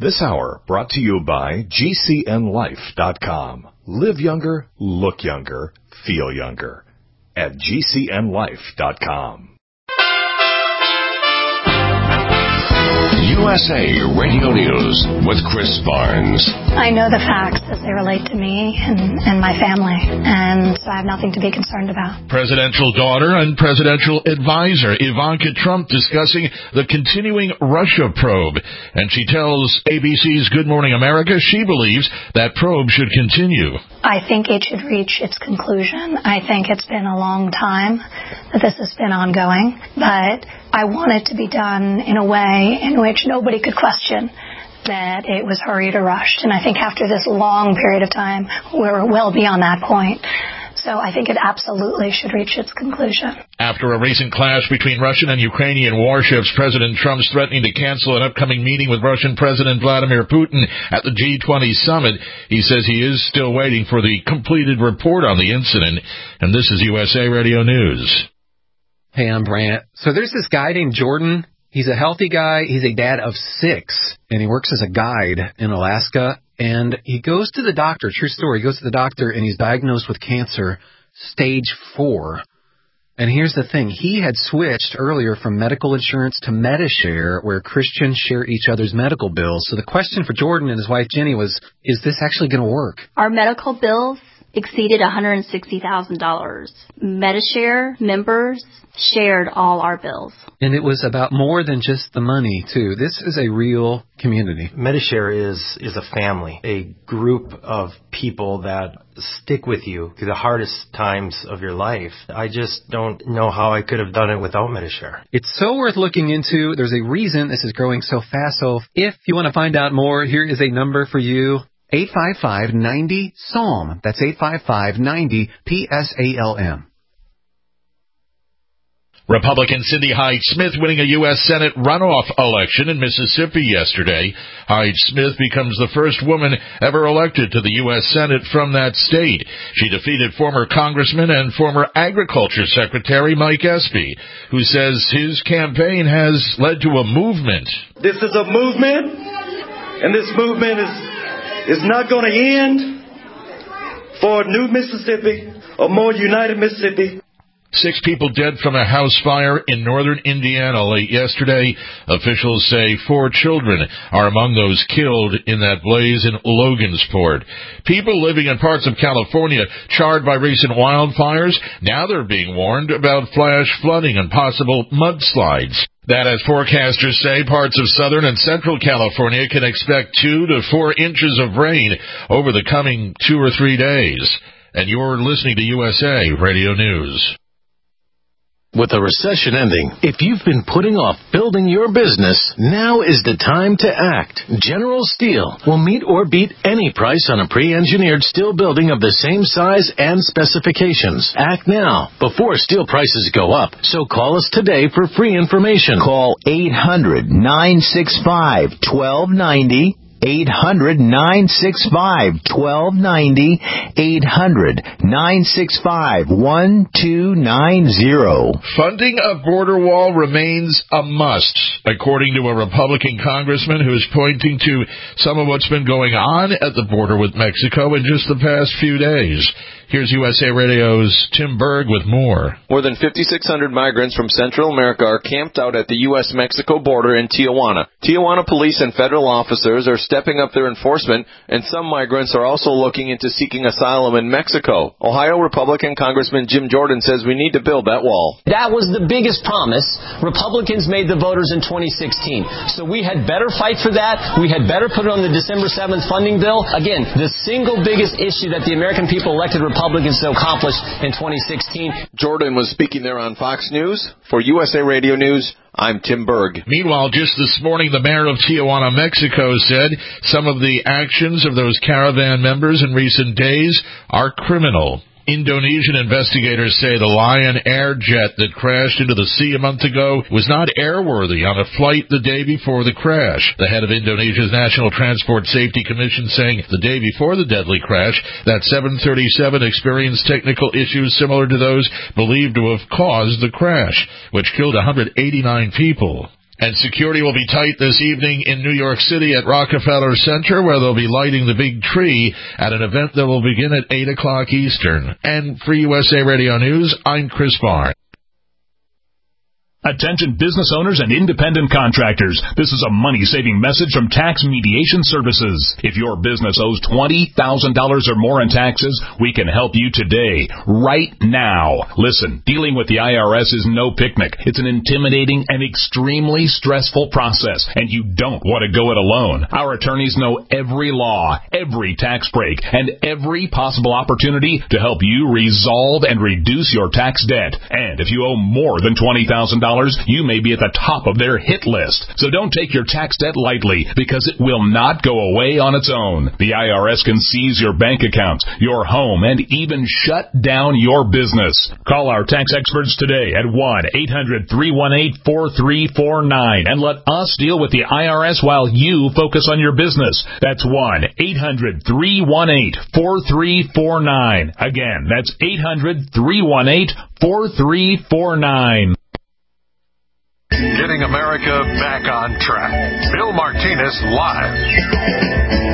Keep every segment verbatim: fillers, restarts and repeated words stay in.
This hour brought to you by G C N life dot com. Live younger, look younger, feel younger at G C N life dot com. U S A Radio News with Chris Barnes. I know the facts as they relate to me and, and my family, and so I have nothing to be concerned about. Presidential daughter and presidential advisor Ivanka Trump discussing the continuing Russia probe, and she tells A B C's Good Morning America she believes that probe should continue. I think it should reach its conclusion. I think it's been a long time that this has been ongoing, but I want it to be done in a way in which nobody could question that it was hurried or rushed. And I think after this long period of time, we're well beyond that point. So I think it absolutely should reach its conclusion. After a recent clash between Russian and Ukrainian warships, President Trump's threatening to cancel an upcoming meeting with Russian President Vladimir Putin at the G twenty summit. He says he is still waiting for the completed report on the incident. And this is U S A Radio News. Hey, I'm Brant. So there's this guy named Jordan. He's a healthy guy. He's a dad of six, and he works as a guide in Alaska. And he goes to the doctor, true story, he goes to the doctor, and he's diagnosed with cancer, stage four. And here's the thing. He had switched earlier from medical insurance to Medishare, where Christians share each other's medical bills. So the question for Jordan and his wife Jenny was, is this actually going to work? Our medical bills exceeded one hundred sixty thousand dollars. Medishare members shared all our bills. And it was about more than just the money, too. This is a real community. Medishare is is a family, a group of people that stick with you through the hardest times of your life. I just don't know how I could have done it without Medishare. It's so worth looking into. There's a reason this is growing so fast. So if you want to find out more, here is a number for you. eight five five, nine zero, S A L M. That's eight five five, nine zero, P S A L M. Republican Cindy Hyde-Smith winning a U S Senate runoff election in Mississippi yesterday. Hyde-Smith becomes the first woman ever elected to the U S Senate from that state. She defeated former Congressman and former Agriculture Secretary Mike Espy, who says his campaign has led to a movement. This is a movement, and this movement is, is not going to end for a new Mississippi, a more united Mississippi. Six people dead from a house fire in northern Indiana late yesterday. Officials say four children are among those killed in that blaze in Logansport. People living in parts of California charred by recent wildfires, now they're being warned about flash flooding and possible mudslides. That, as forecasters say, parts of southern and central California can expect two to four inches of rain over the coming two or three days. And you're listening to U S A Radio News. With the recession ending, if you've been putting off building your business, now is the time to act. General Steel will meet or beat any price on a pre-engineered steel building of the same size and specifications. Act now, before steel prices go up. So call us today for free information. Call eight hundred, nine six five, one two nine zero. eight hundred, nine six five, one two nine zero. eight hundred, nine six five, one two nine zero. Funding a border wall remains a must, according to a Republican congressman who is pointing to some of what's been going on at the border with Mexico in just the past few days. Here's U S A Radio's Tim Berg with more. More than fifty-six hundred migrants from Central America are camped out at the U S Mexico border in Tijuana. Tijuana police and federal officers are stepping up their enforcement, and some migrants are also looking into seeking asylum in Mexico. Ohio Republican Congressman Jim Jordan says we need to build that wall. That was the biggest promise Republicans made the voters in twenty sixteen. So we had better fight for that. We had better put it on the December seventh funding bill. Again, the single biggest issue that the American people elected Republicans Republicans to accomplish in twenty sixteen. Jordan was speaking there on Fox News. For U S A Radio News, I'm Tim Berg. Meanwhile, just this morning, the mayor of Tijuana, Mexico, said some of the actions of those caravan members in recent days are criminal. Indonesian investigators say the Lion Air jet that crashed into the sea a month ago was not airworthy on a flight the day before the crash. The head of Indonesia's National Transport Safety Commission saying the day before the deadly crash, that seven thirty-seven experienced technical issues similar to those believed to have caused the crash, which killed one hundred eighty-nine people. And security will be tight this evening in New York City at Rockefeller Center, where they'll be lighting the big tree at an event that will begin at eight o'clock Eastern. And for U S A Radio News, I'm Chris Barnes. Attention business owners and independent contractors. This is a money-saving message from Tax Mediation Services. If your business owes twenty thousand dollars or more in taxes, we can help you today, right now. Listen, dealing with the I R S is no picnic. It's an intimidating and extremely stressful process, and you don't want to go it alone. Our attorneys know every law, every tax break, and every possible opportunity to help you resolve and reduce your tax debt. And if you owe more than twenty thousand dollars, you may be at the top of their hit list. So don't take your tax debt lightly, because it will not go away on its own. The I R S can seize your bank accounts, your home, and even shut down your business. Call our tax experts today at one eight hundred three one eight four three four nine and let us deal with the I R S while you focus on your business. That's one eight hundred three one eight four three four nine. Again, that's eight hundred three one eight four three four nine. Getting America back on track. Bill Martinez live.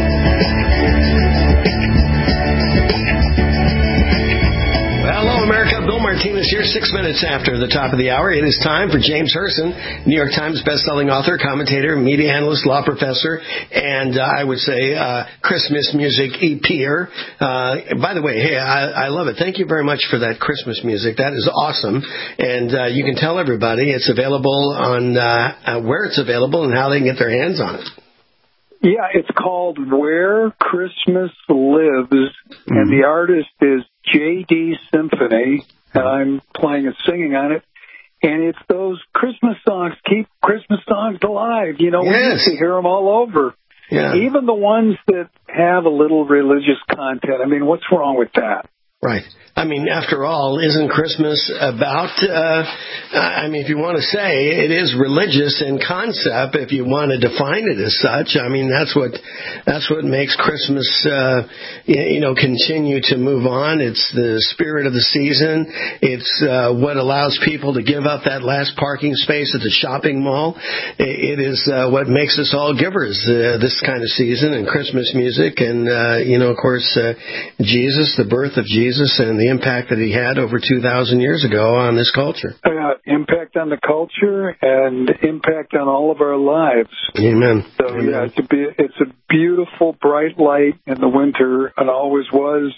Hello, America. Bill Martinez here, six minutes after the top of the hour. It is time for James Herson, New York Times bestselling author, commentator, media analyst, law professor, and uh, I would say uh, Christmas music E-peer. Uh, by the way, hey, I, I love it. Thank you very much for that Christmas music. That is awesome. And uh, you can tell everybody it's available on uh, uh, where it's available and how they can get their hands on it. Yeah, it's called Where Christmas Lives, mm-hmm. and the artist is J D Symphony, and I'm playing and singing on it. And it's those Christmas songs, keep Christmas songs alive. You know, yes. We used to hear them all over. Yeah. Even the ones that have a little religious content. I mean, what's wrong with that? Right. I mean, after all, isn't Christmas about, uh, I mean, if you want to say it is religious in concept, if you want to define it as such, I mean, that's what, that's what makes Christmas, uh, you know, continue to move on. It's the spirit of the season. It's, uh, what allows people to give up that last parking space at the shopping mall. It is, uh, what makes us all givers, uh, this kind of season and Christmas music. And, uh, you know, of course, uh, Jesus, the birth of Jesus. Jesus and the impact that he had over two thousand years ago on this culture. Uh, impact on the culture and impact on all of our lives. Amen. So, Amen. yeah, it's a, it's a beautiful, bright light in the winter, and always was,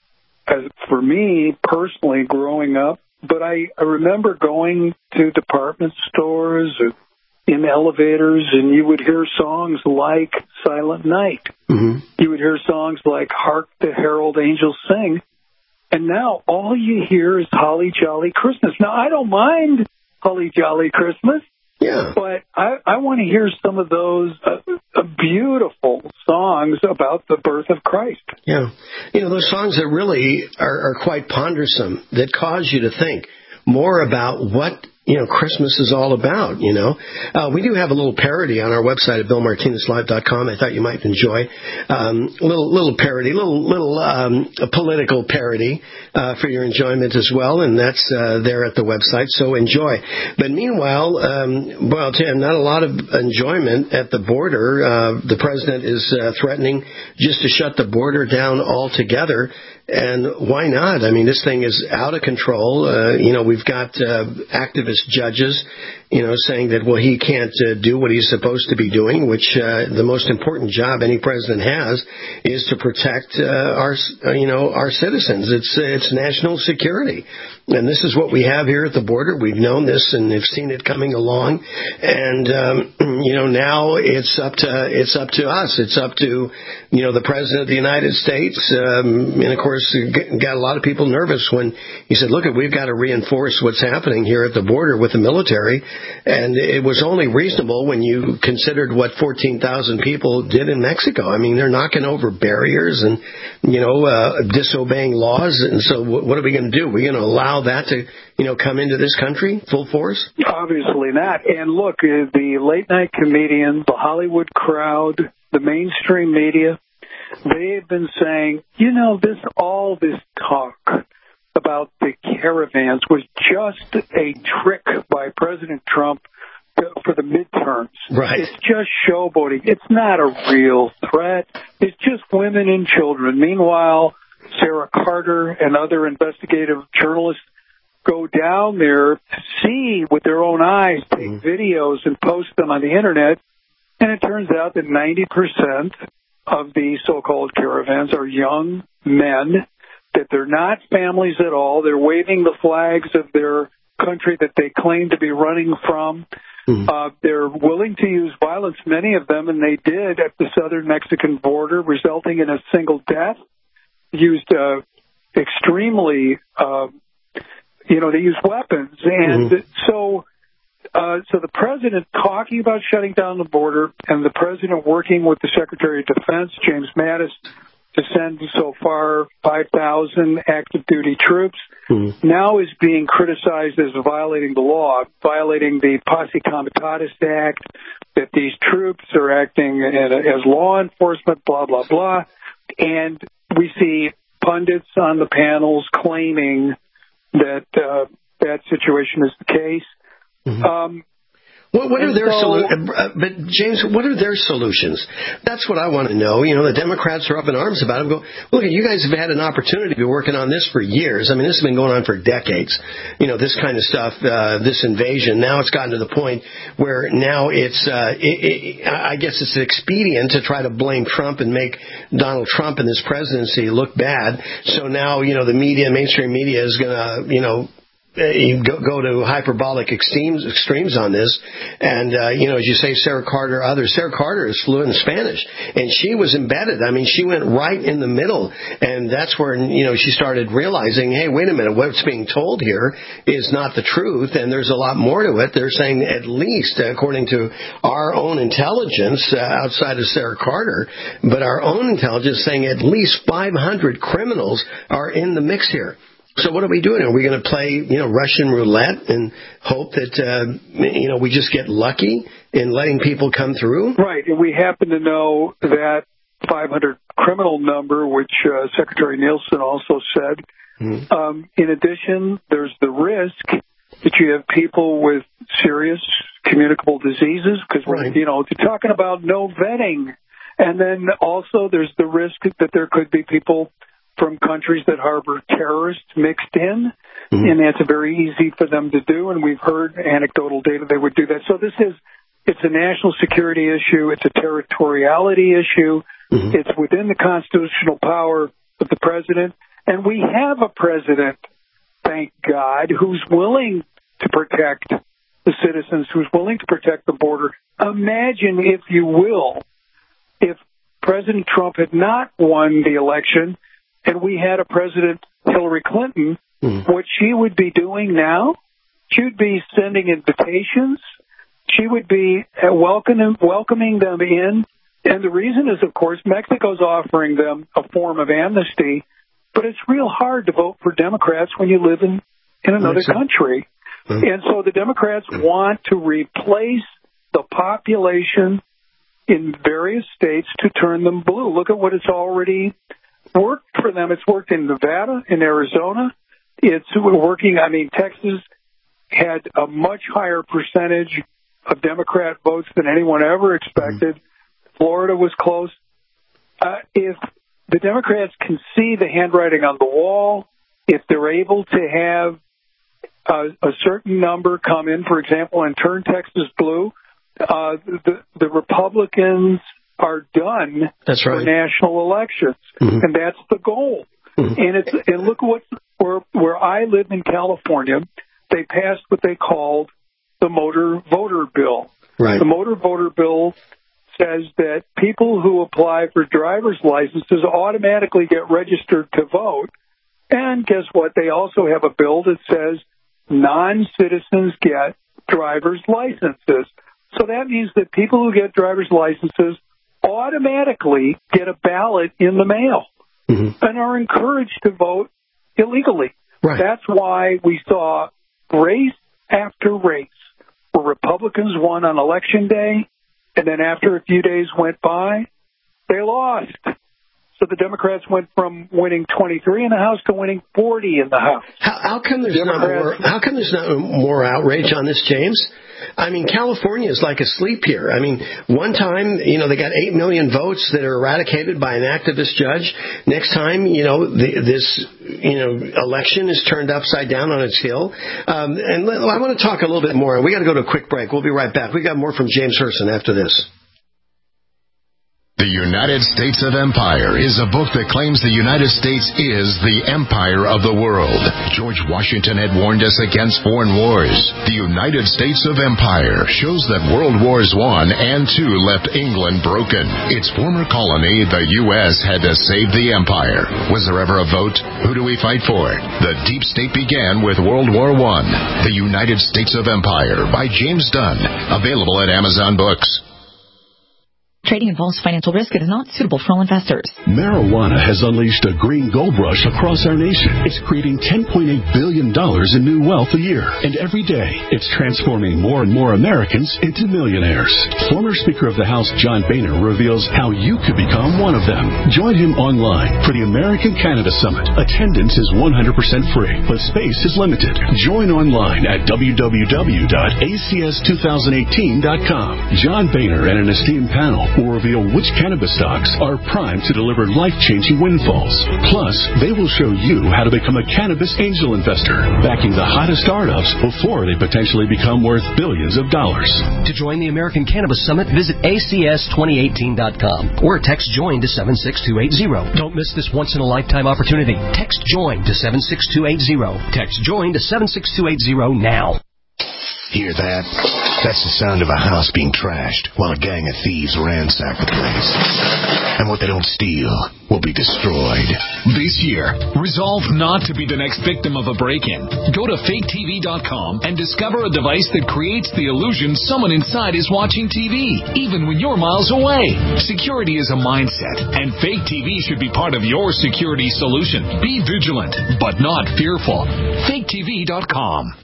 as for me personally, growing up. But I, I remember going to department stores or in elevators, and you would hear songs like Silent Night. Mm-hmm. You would hear songs like Hark the Herald Angels Sing. And now all you hear is Holly Jolly Christmas. Now, I don't mind Holly Jolly Christmas, yeah, but I, I want to hear some of those uh, uh, beautiful songs about the birth of Christ. Yeah. You know, those songs that really are, are quite pondersome, that cause you to think more about what, you know, Christmas is all about, you know. Uh, we do have a little parody on our website at bill martinez live dot com I thought you might enjoy. Um, a little, little parody, little, little, um, a political parody, uh, for your enjoyment as well. And that's, uh, there at the website. So enjoy. But meanwhile, um, well, Tim, not a lot of enjoyment at the border. Uh, the president is uh, threatening just to shut the border down altogether. And why not? I mean, this thing is out of control. Uh, you know, we've got uh, activist judges, you know, saying that, well, he can't uh, do what he's supposed to be doing, which uh, the most important job any president has is to protect uh, our, uh, you know, our citizens. It's uh, it's national security. And this is what we have here at the border. We've known this and have seen it coming along. And, um, you know, now it's up to it's up to us. It's up to, you know, the president of the United States. Um, and, of course, got a lot of people nervous when he said, look, we've got to reinforce what's happening here at the border with the military. And it was only reasonable when you considered what fourteen thousand people did in Mexico. I mean, they're knocking over barriers and, you know, uh, disobeying laws. And so what are we going to do? We're going to allow that to, you know, come into this country full force? Obviously not. And look, the late night comedians, the Hollywood crowd, the mainstream media, they've been saying, you know, this all this talk about the caravans was just a trick by President Trump for the midterms. Right. It's just showboating. It's not a real threat. It's just women and children. Meanwhile, Sarah Carter and other investigative journalists go down there to see with their own eyes, take mm-hmm. videos and post them on the Internet, and it turns out that ninety percent of the so-called caravans are young men, that they're not families at all. They're waving the flags of their country that they claim to be running from. Mm-hmm. Uh, they're willing to use violence, many of them, and they did at the southern Mexican border, resulting in a single death. Used uh, extremely, uh, you know, they used weapons. And mm-hmm. so uh, so the president talking about shutting down the border and the president working with the Secretary of Defense, James Mattis, to send so far five thousand active duty troops, mm-hmm. now is being criticized as violating the law, violating the Posse Comitatus Act, that these troops are acting as law enforcement, blah, blah, blah. And we see pundits on the panels claiming that uh, that situation is the case. Mm-hmm. Um, What, what are their so, solutions? Uh, but, James, what are their solutions? That's what I want to know. You know, the Democrats are up in arms about it. Go, look, you guys have had an opportunity to be working on this for years. I mean, this has been going on for decades. You know, this kind of stuff, uh, this invasion. Now it's gotten to the point where now it's, uh, it, it, I guess it's expedient to try to blame Trump and make Donald Trump and his presidency look bad. So now, you know, the media, mainstream media is going to, you know, You go, go to hyperbolic extremes, extremes on this. And, uh, you know, as you say, Sarah Carter, others, Sarah Carter is fluent in Spanish. And she was embedded. I mean, she went right in the middle. And that's where, you know, she started realizing, hey, wait a minute, what's being told here is not the truth. And there's a lot more to it. They're saying at least, according to our own intelligence, uh, outside of Sarah Carter, but our own intelligence saying at least five hundred criminals are in the mix here. So what are we doing? Are we going to play, you know, Russian roulette and hope that, uh, you know, we just get lucky in letting people come through? Right. And we happen to know that five hundred criminal number, which uh, Secretary Nielsen also said. Mm-hmm. Um, in addition, there's the risk that you have people with serious communicable diseases because, right. you know, they're talking about no vetting. And then also there's the risk that there could be people from countries that harbor terrorists mixed in, mm-hmm. and that's very easy for them to do, and we've heard anecdotal data they would do that. So this is, it's a national security issue, it's a territoriality issue, mm-hmm. it's within the constitutional power of the president, and we have a president, thank God, who's willing to protect the citizens, who's willing to protect the border. Imagine, if you will, if President Trump had not won the election, and we had a President Hillary Clinton, mm. what she would be doing now, she would be sending invitations. She would be welcoming, welcoming them in. And the reason is, of course, Mexico's offering them a form of amnesty, but it's real hard to vote for Democrats when you live in, in another country. Mm. And so the Democrats want to replace the population in various states to turn them blue. Look at what it's already worked for them. It's worked in Nevada, in Arizona. It's working, I mean, Texas had a much higher percentage of Democrat votes than anyone ever expected. Mm-hmm. Florida was close. Uh, if the Democrats can see the handwriting on the wall, if they're able to have a, a certain number come in, for example, and turn Texas blue, uh, the, the Republicans are done that's right. for national elections, mm-hmm. and that's the goal. Mm-hmm. And it's and look what where where I live in California, they passed what they called the motor voter bill. Right. The motor voter bill says that people who apply for driver's licenses automatically get registered to vote. And guess what? They also have a bill that says non-citizens get driver's licenses. So that means that people who get driver's licenses automatically get a ballot in the mail mm-hmm. and are encouraged to vote illegally. Right. That's why we saw race after race where Republicans won on Election Day, and then after a few days went by, they lost. So the Democrats went from winning twenty-three in the House to winning forty in the House. How, how come there's not more? How come there's not more outrage on this, James? I mean, California is like asleep here. I mean, one time, you know, they got eight million votes that are eradicated by an activist judge. Next time, you know, the, this, you know, election is turned upside down on its heel. Um, and I want to talk a little bit more. We got to go to a quick break. We'll be right back. We got more from James Herson after this. The United States of Empire is a book that claims the United States is the empire of the world. George Washington had warned us against foreign wars. The United States of Empire shows that World Wars One and Two left England broken. Its former colony, the U S, had to save the empire. Was there ever a vote? Who do we fight for? The deep state began with World War One. The United States of Empire by James Dunn. Available at Amazon Books. Trading involves financial risk and is not suitable for all investors. Marijuana has unleashed a green gold rush across our nation. It's creating ten point eight billion dollars in new wealth a year. And every day, it's transforming more and more Americans into millionaires. Former Speaker of the House John Boehner reveals how you could become one of them. Join him online for the American Cannabis Summit. Attendance is one hundred percent free, but space is limited. Join online at w w w dot a c s two thousand eighteen dot com. John Boehner and an esteemed panel will reveal which cannabis stocks are primed to deliver life-changing windfalls. Plus, they will show you how to become a cannabis angel investor, backing the hottest startups before they potentially become worth billions of dollars. To join the American Cannabis Summit, visit a c s twenty eighteen dot com or text JOIN to seven six two eight zero. Don't miss this once-in-a-lifetime opportunity. Text JOIN to seven six two eight zero. Text JOIN to seven six two eight zero now. Hear that? That's the sound of a house being trashed while a gang of thieves ransack the place. And what they don't steal will be destroyed. This year, resolve not to be the next victim of a break-in. Go to fake t v dot com and discover a device that creates the illusion someone inside is watching T V, even when you're miles away. Security is a mindset, and Fake T V should be part of your security solution. Be vigilant, but not fearful. fake t v dot com.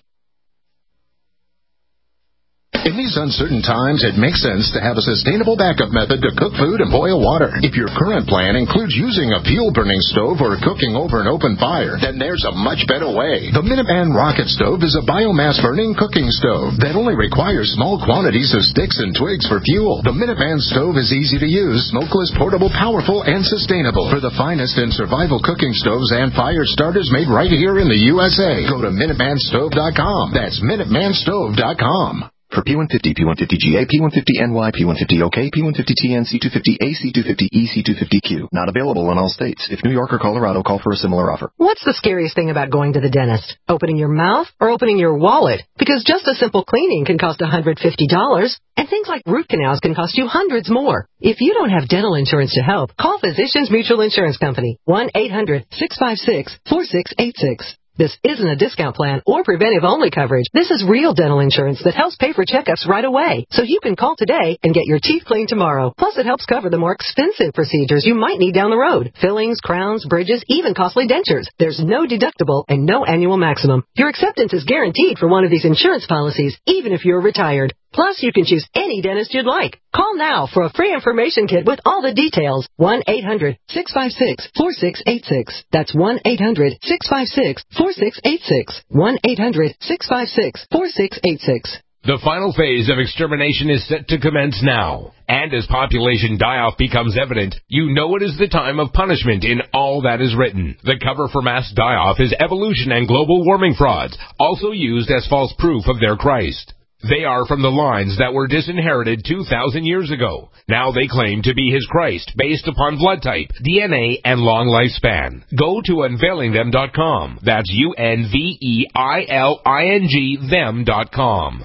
In these uncertain times, it makes sense to have a sustainable backup method to cook food and boil water. If your current plan includes using a fuel-burning stove or cooking over an open fire, then there's a much better way. The Minuteman Rocket Stove is a biomass-burning cooking stove that only requires small quantities of sticks and twigs for fuel. The Minuteman Stove is easy to use, smokeless, portable, powerful, and sustainable. For the finest in survival cooking stoves and fire starters made right here in the U S A, go to minuteman stove dot com. That's minuteman stove dot com. For P one fifty, P one fifty G A, P one fifty N Y, P one fifty O K, P one fifty T N, C two fifty A, C two fifty E, C two fifty Q. Not available in all states. If New York or Colorado, call for a similar offer. What's the scariest thing about going to the dentist? Opening your mouth or opening your wallet? Because just a simple cleaning can cost one hundred fifty dollars, and things like root canals can cost you hundreds more. If you don't have dental insurance to help, call Physicians Mutual Insurance Company, one eight hundred six five six four six eight six. This isn't a discount plan or preventive-only coverage. This is real dental insurance that helps pay for checkups right away. So you can call today and get your teeth cleaned tomorrow. Plus, it helps cover the more expensive procedures you might need down the road. Fillings, crowns, bridges, even costly dentures. There's no deductible and no annual maximum. Your acceptance is guaranteed for one of these insurance policies, even if you're retired. Plus, you can choose any dentist you'd like. Call now for a free information kit with all the details. one eight hundred six five six four six eight six. That's one eight hundred six five six four six eight six. one eight hundred six five six four six eight six. The final phase of extermination is set to commence now. And as population die-off becomes evident, you know it is the time of punishment in all that is written. The cover for mass die-off is evolution and global warming frauds, also used as false proof of their Christ. They are from the lines that were disinherited two thousand years ago. Now they claim to be his Christ based upon blood type, D N A, and long lifespan. Go to unveiling them dot com. That's U N V E I L I N G them dot com.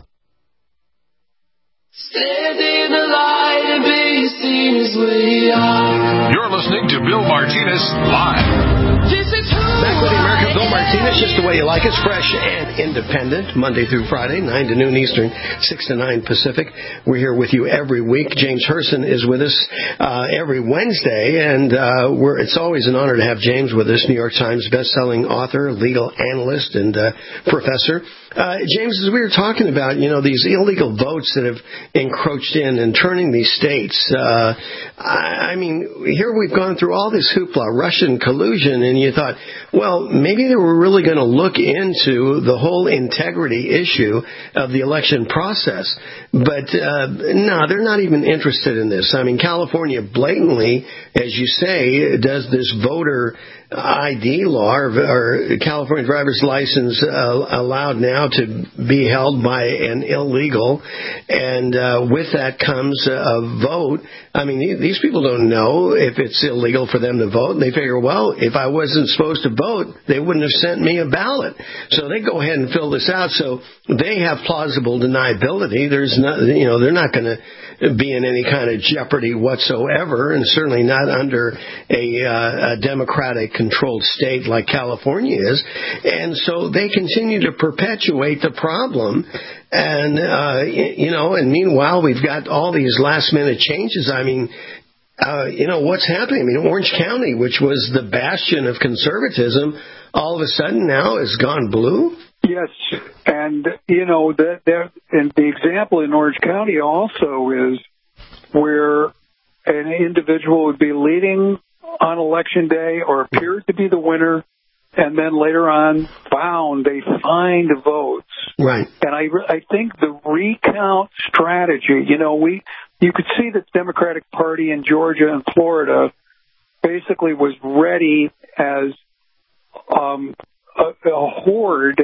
Stand in the light and be seen as we are. You're listening to Bill Martinez Live. This is who Back with the American Bill Martinez, just the way you like it. It's fresh and independent, Monday through Friday, nine to noon Eastern, six to nine Pacific. We're here with you every week. James Herson is with us uh, every Wednesday, and uh, we're, it's always an honor to have James with us, New York Times best-selling author, legal analyst, and uh, professor. Uh, James, as we were talking about, you know, these illegal votes that have encroached in and turning these states, uh, I, I mean, here we've gone through all this hoopla, Russian collusion, and you thought, well, maybe they were really going to look into the whole integrity issue of the election process. But uh, no, they're not even interested in this. I mean, California blatantly, as you say, does this voter I D law, or, or California driver's license uh, allowed now to be held by an illegal, and uh, with that comes a vote. I mean, these people don't know if it's illegal for them to vote. They figure, well, if I wasn't supposed to vote, they wouldn't have sent me a ballot. So they go ahead and fill this out. So they have plausible deniability. There's not, you know, they're not going to be in any kind of jeopardy whatsoever, and certainly not under a, uh, a democratic controlled state like California is. And so they continue to perpetuate the problem. And, uh, you know, and meanwhile, we've got all these last minute changes. I mean, uh, you know, what's happening? I mean, Orange County, which was the bastion of conservatism, all of a sudden now has gone blue. Yes, and you know that that and the example in Orange County also is where an individual would be leading on election day or appeared to be the winner, and then later on found they find votes. Right. And I I think the recount strategy, you know, we you could see that the Democratic Party in Georgia and Florida basically was ready as um, a, a horde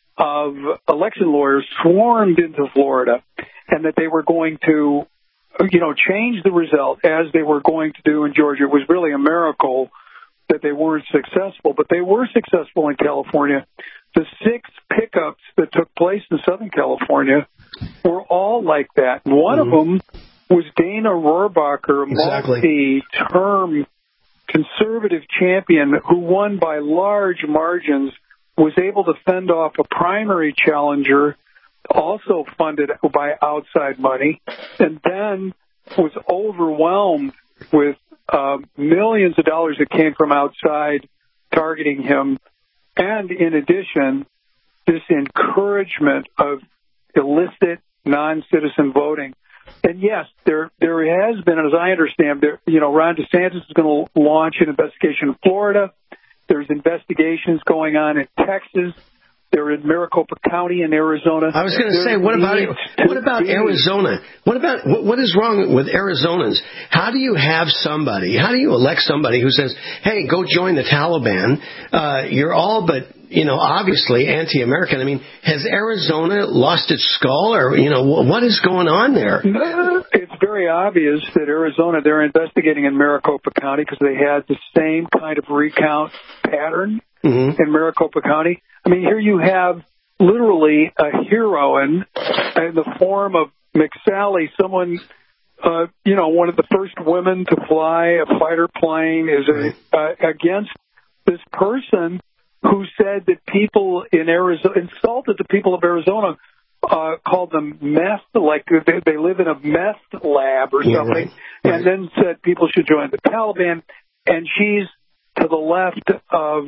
of election lawyers swarmed into Florida, and that they were going to, you know, change the result as they were going to do in Georgia. It was really a miracle that they weren't successful, but they were successful in California. The six pickups that took place in Southern California were all like that. And one mm-hmm. of them was Dana Rohrabacher, a exactly. multi-term conservative champion who won by large margins, was able to fend off a primary challenger, also funded by outside money, and then was overwhelmed with uh, millions of dollars that came from outside targeting him. And in addition, this encouragement of illicit non-citizen voting. And yes, there there has been, as I understand, there, you know, Ron DeSantis is going to launch an investigation in Florida. There's investigations going on in Texas. They're in Maricopa County in Arizona. I was going to say, what about what about Arizona? What about what, what is wrong with Arizonans? How do you have somebody? How do you elect somebody who says, "Hey, go join the Taliban"? Uh, you're all but, you know, obviously anti-American. I mean, has Arizona lost its skull, or you know, what is going on there? It's very obvious that Arizona, they're investigating in Maricopa County because they had the same kind of recount pattern mm-hmm. in Maricopa County. I mean, here you have literally a heroine in the form of McSally, someone, uh, you know, one of the first women to fly a fighter plane, is a, uh, against this person who said that people in Arizona, insulted the people of Arizona, uh, called them meth, like they, they live in a meth lab or something, yeah, right. Right. And then said people should join the Taliban. And she's to the left of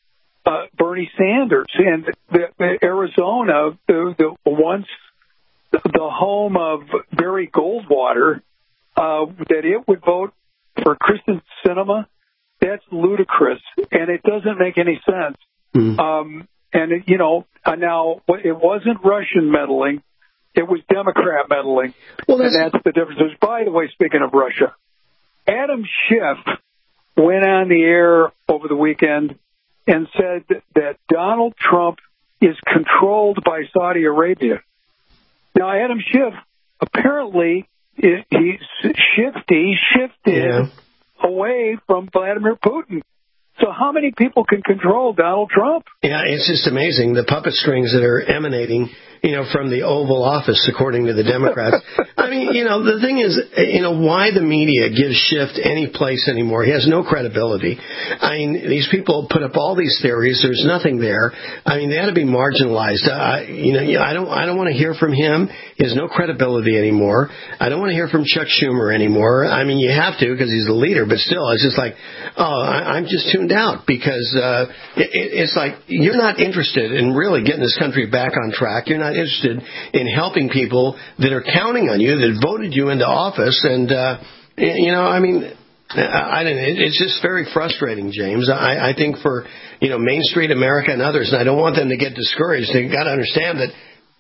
uh, Bernie Sanders. And the, the Arizona, the, the once the home of Barry Goldwater, uh, that it would vote for Kristen Sinema, that's ludicrous, and it doesn't make any sense. Mm. Um, and, it, you know, uh, now, it wasn't Russian meddling. It was Democrat meddling. Well, that's... And that's the difference. By the way, speaking of Russia, Adam Schiff went on the air over the weekend and said that Donald Trump is controlled by Saudi Arabia. Now, Adam Schiff, apparently, he's shifty, shifted yeah. away from Vladimir Putin. So how many people can control Donald Trump? Yeah, it's just amazing, the puppet strings that are emanating, you know, from the Oval Office, according to the Democrats. I mean, you know, the thing is, you know, why the media gives Schiff any place anymore? He has no credibility. I mean, these people put up all these theories. There's nothing there. I mean, they ought to be marginalized. Uh, you know, I don't, I don't want to hear from him. He has no credibility anymore. I don't want to hear from Chuck Schumer anymore. I mean, you have to because he's the leader, but still, it's just like, oh, I, I'm just tuned out because uh, it, it's like you're not interested in really getting this country back on track. You're not interested in helping people that are counting on you, that voted you into office. And, uh, you know, I mean, I don't. It's just very frustrating, James. I, I think for you know Main Street America and others, and I don't want them to get discouraged. They've got to understand that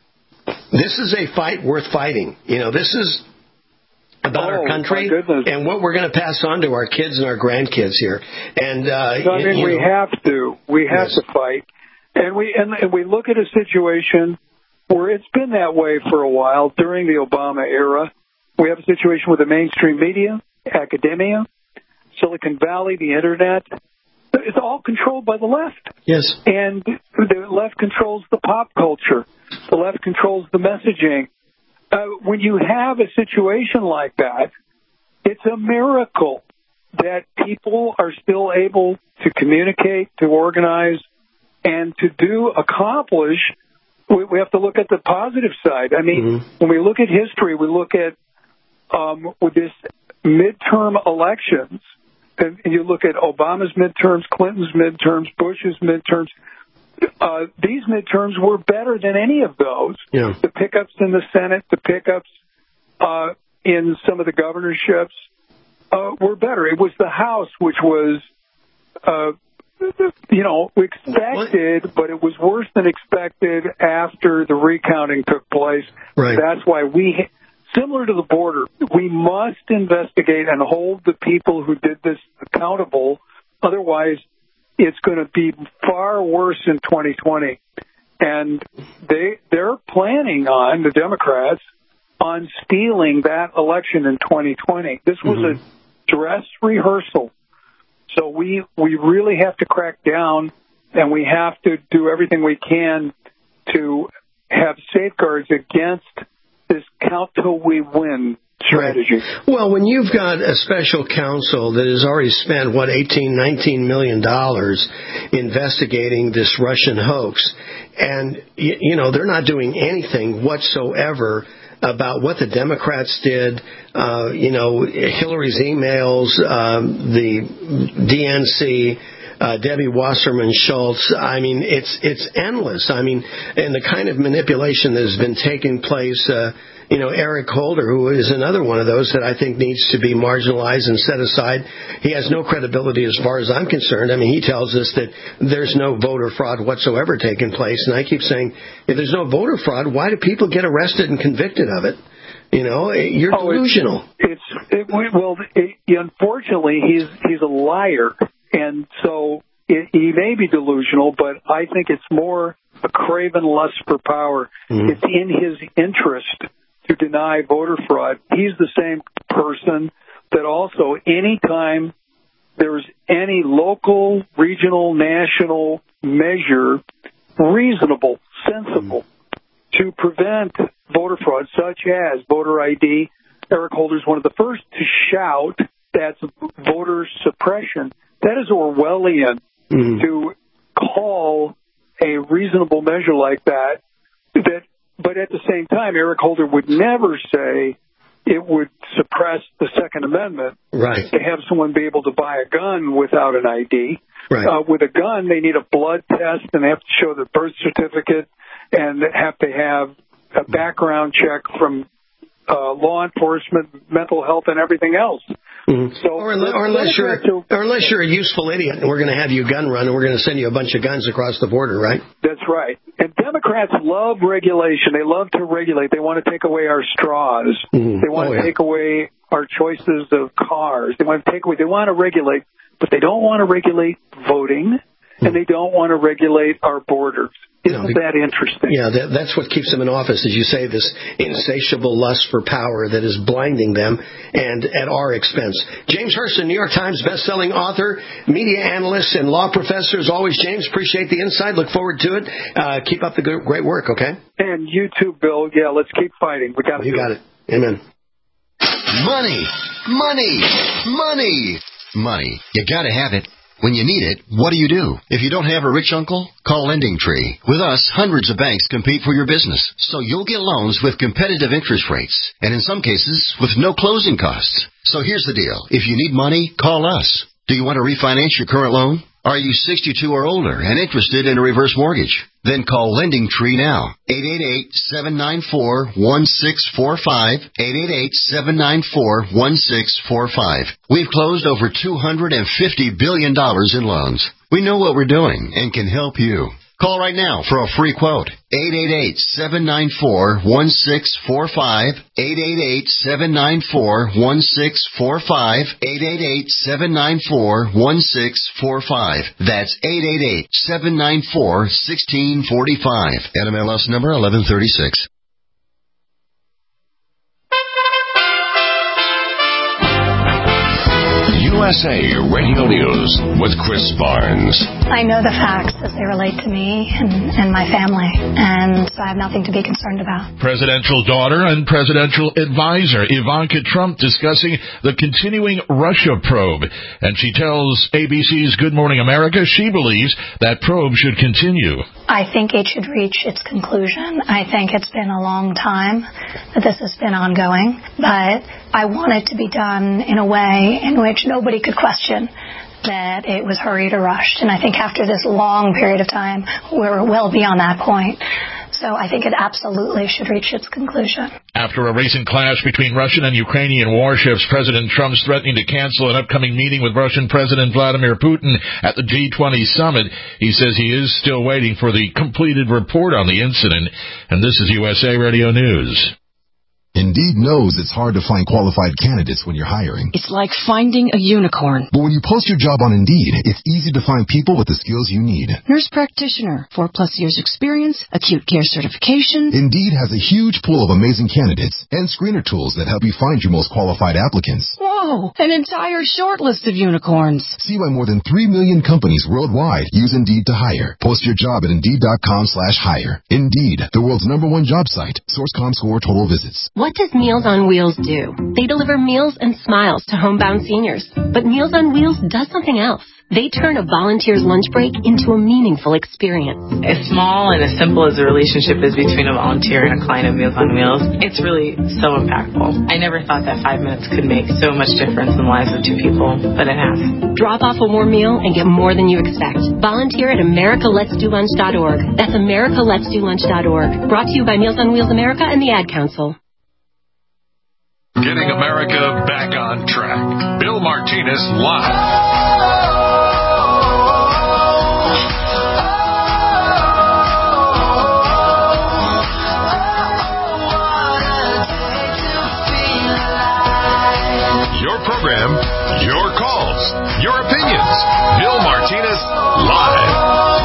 this is a fight worth fighting. You know, this is about oh, our country and what we're going to pass on to our kids and our grandkids here. And uh, so, I mean, you we know, have to. We have yes. to fight, and we and, and we look at a situation where it's been that way for a while during the Obama era. We have a situation with the mainstream media, academia, Silicon Valley, the Internet. It's all controlled by the left. Yes. And the left controls the pop culture. The left controls the messaging. Uh, when you have a situation like that, it's a miracle that people are still able to communicate, to organize, and to do, accomplish. We, we have to look at the positive side. I mean, mm-hmm. when we look at history, we look at um, with this midterm elections, and you look at Obama's midterms, Clinton's midterms, Bush's midterms. Uh, these midterms were better than any of those. Yeah. The pickups in the Senate, the pickups uh, in some of the governorships uh, were better. It was the House which was, uh, you know, expected, but it was worse than expected after the recounting took place. Right. That's why we... Similar to the border, we must investigate and hold the people who did this accountable. Otherwise, it's going to be far worse in twenty twenty. And they, they're planning on, the Democrats, on stealing that election in twenty twenty. This was mm-hmm. a dress rehearsal. So we, we really have to crack down, and we have to do everything we can to have safeguards against this count till we win strategy. Right. Well, when you've got a special counsel that has already spent, what, eighteen, nineteen million dollars investigating this Russian hoax, and, you know, they're not doing anything whatsoever about what the Democrats did, uh, you know, Hillary's emails, um, the D N C, Uh, Debbie Wasserman Schultz. I mean, it's it's endless. I mean, and the kind of manipulation that has been taking place. Uh, you know, Eric Holder, who is another one of those that I think needs to be marginalized and set aside. He has no credibility as far as I'm concerned. I mean, he tells us that there's no voter fraud whatsoever taking place, and I keep saying, if there's no voter fraud, why do people get arrested and convicted of it? You know, you're oh, delusional. It's, it's it, well, it, unfortunately, he's he's a liar. And so it, he may be delusional, but I think it's more a craven lust for power. Mm-hmm. It's in his interest to deny voter fraud. He's the same person that also, anytime there's any local, regional, national measure, reasonable, sensible, mm-hmm. to prevent voter fraud, such as voter I D, Eric Holder is one of the first to shout that's voter suppression. That is Orwellian mm-hmm. to call a reasonable measure like that. That, but at the same time, Eric Holder would never say it would suppress the Second Amendment. Right. To have someone be able to buy a gun without an I D. Right. Uh, with a gun, they need a blood test and they have to show their birth certificate and have to have a background check from uh, law enforcement, mental health, and everything else. Mm-hmm. So, or, unless, or, unless you're, or unless you're a useful idiot and we're going to have you gun run and we're going to send you a bunch of guns across the border, right? That's right. And Democrats love regulation. They love to regulate. They want to take away our straws. Mm-hmm. They want oh, to yeah. take away our choices of cars. They want to take away. They want to regulate, but they don't want to regulate voting, mm-hmm. and they don't want to regulate our borders. Isn't no, that interesting? Yeah, that, that's what keeps them in office, as you say, this insatiable lust for power that is blinding them, and at our expense. James Hurston, New York Times bestselling author, media analyst, and law professor. As always, James, appreciate the insight. Look forward to it. Uh, keep up the good, great work, okay? And you too, Bill. Yeah, let's keep fighting. We got You got it. it. Amen. Money, money, money, money. You got to have it. When you need it, what do you do? If you don't have a rich uncle, call Lending Tree. With us, hundreds of banks compete for your business, so you'll get loans with competitive interest rates, and in some cases, with no closing costs. So here's the deal. If you need money, call us. Do you want to refinance your current loan? Are you sixty-two or older and interested in a reverse mortgage? Then call Lending Tree now. eight eight eight, seven nine four, one six four five. eight eight eight, seven nine four, one six four five. We've closed over two hundred fifty billion dollars in loans. We know what we're doing and can help you. Call right now for a free quote. eight eight eight, seven nine four, one six four five. eight eight eight, seven nine four, one six four five. eight eight eight, seven nine four, one six four five. That's eight eight eight, seven nine four, one six four five. N M L S number eleven thirty-six. U S A Radio News with Chris Barnes. I know the facts as they relate to me and, and my family, and so I have nothing to be concerned about. Presidential daughter and presidential advisor Ivanka Trump discussing the continuing Russia probe. And she tells A B C's Good Morning America she believes that probe should continue. I think it should reach its conclusion. I think it's been a long time that this has been ongoing, but I want it to be done in a way in which nobody could question that it was hurried or rushed. And I think after this long period of time, we're well beyond that point. So I think it absolutely should reach its conclusion. After a recent clash between Russian and Ukrainian warships, President Trump's threatening to cancel an upcoming meeting with Russian President Vladimir Putin at the G twenty summit. He says he is still waiting for the completed report on the incident. And this is U S A Radio News. Indeed knows it's hard to find qualified candidates when you're hiring. It's like finding a unicorn. But when you post your job on Indeed, it's easy to find people with the skills you need. Nurse practitioner, four plus years experience, acute care certification. Indeed has a huge pool of amazing candidates and screener tools that help you find your most qualified applicants. Whoa, an entire short list of unicorns. See why more than three million companies worldwide use Indeed to hire. Post your job at Indeed.com slash hire. Indeed, the world's number one job site. Source dot com score total visits. What does Meals on Wheels do? They deliver meals and smiles to homebound seniors. But Meals on Wheels does something else. They turn a volunteer's lunch break into a meaningful experience. As small and as simple as the relationship is between a volunteer and a client of Meals on Wheels, it's really so impactful. I never thought that five minutes could make so much difference in the lives of two people, but it has. Drop off a warm meal and get more than you expect. Volunteer at America Let's Do Lunch dot org. That's America Let's Do Lunch dot org. Brought to you by Meals on Wheels America and the Ad Council. Getting America back on track. Bill Martinez Live. Your program, your calls, your opinions. Bill Martinez Live.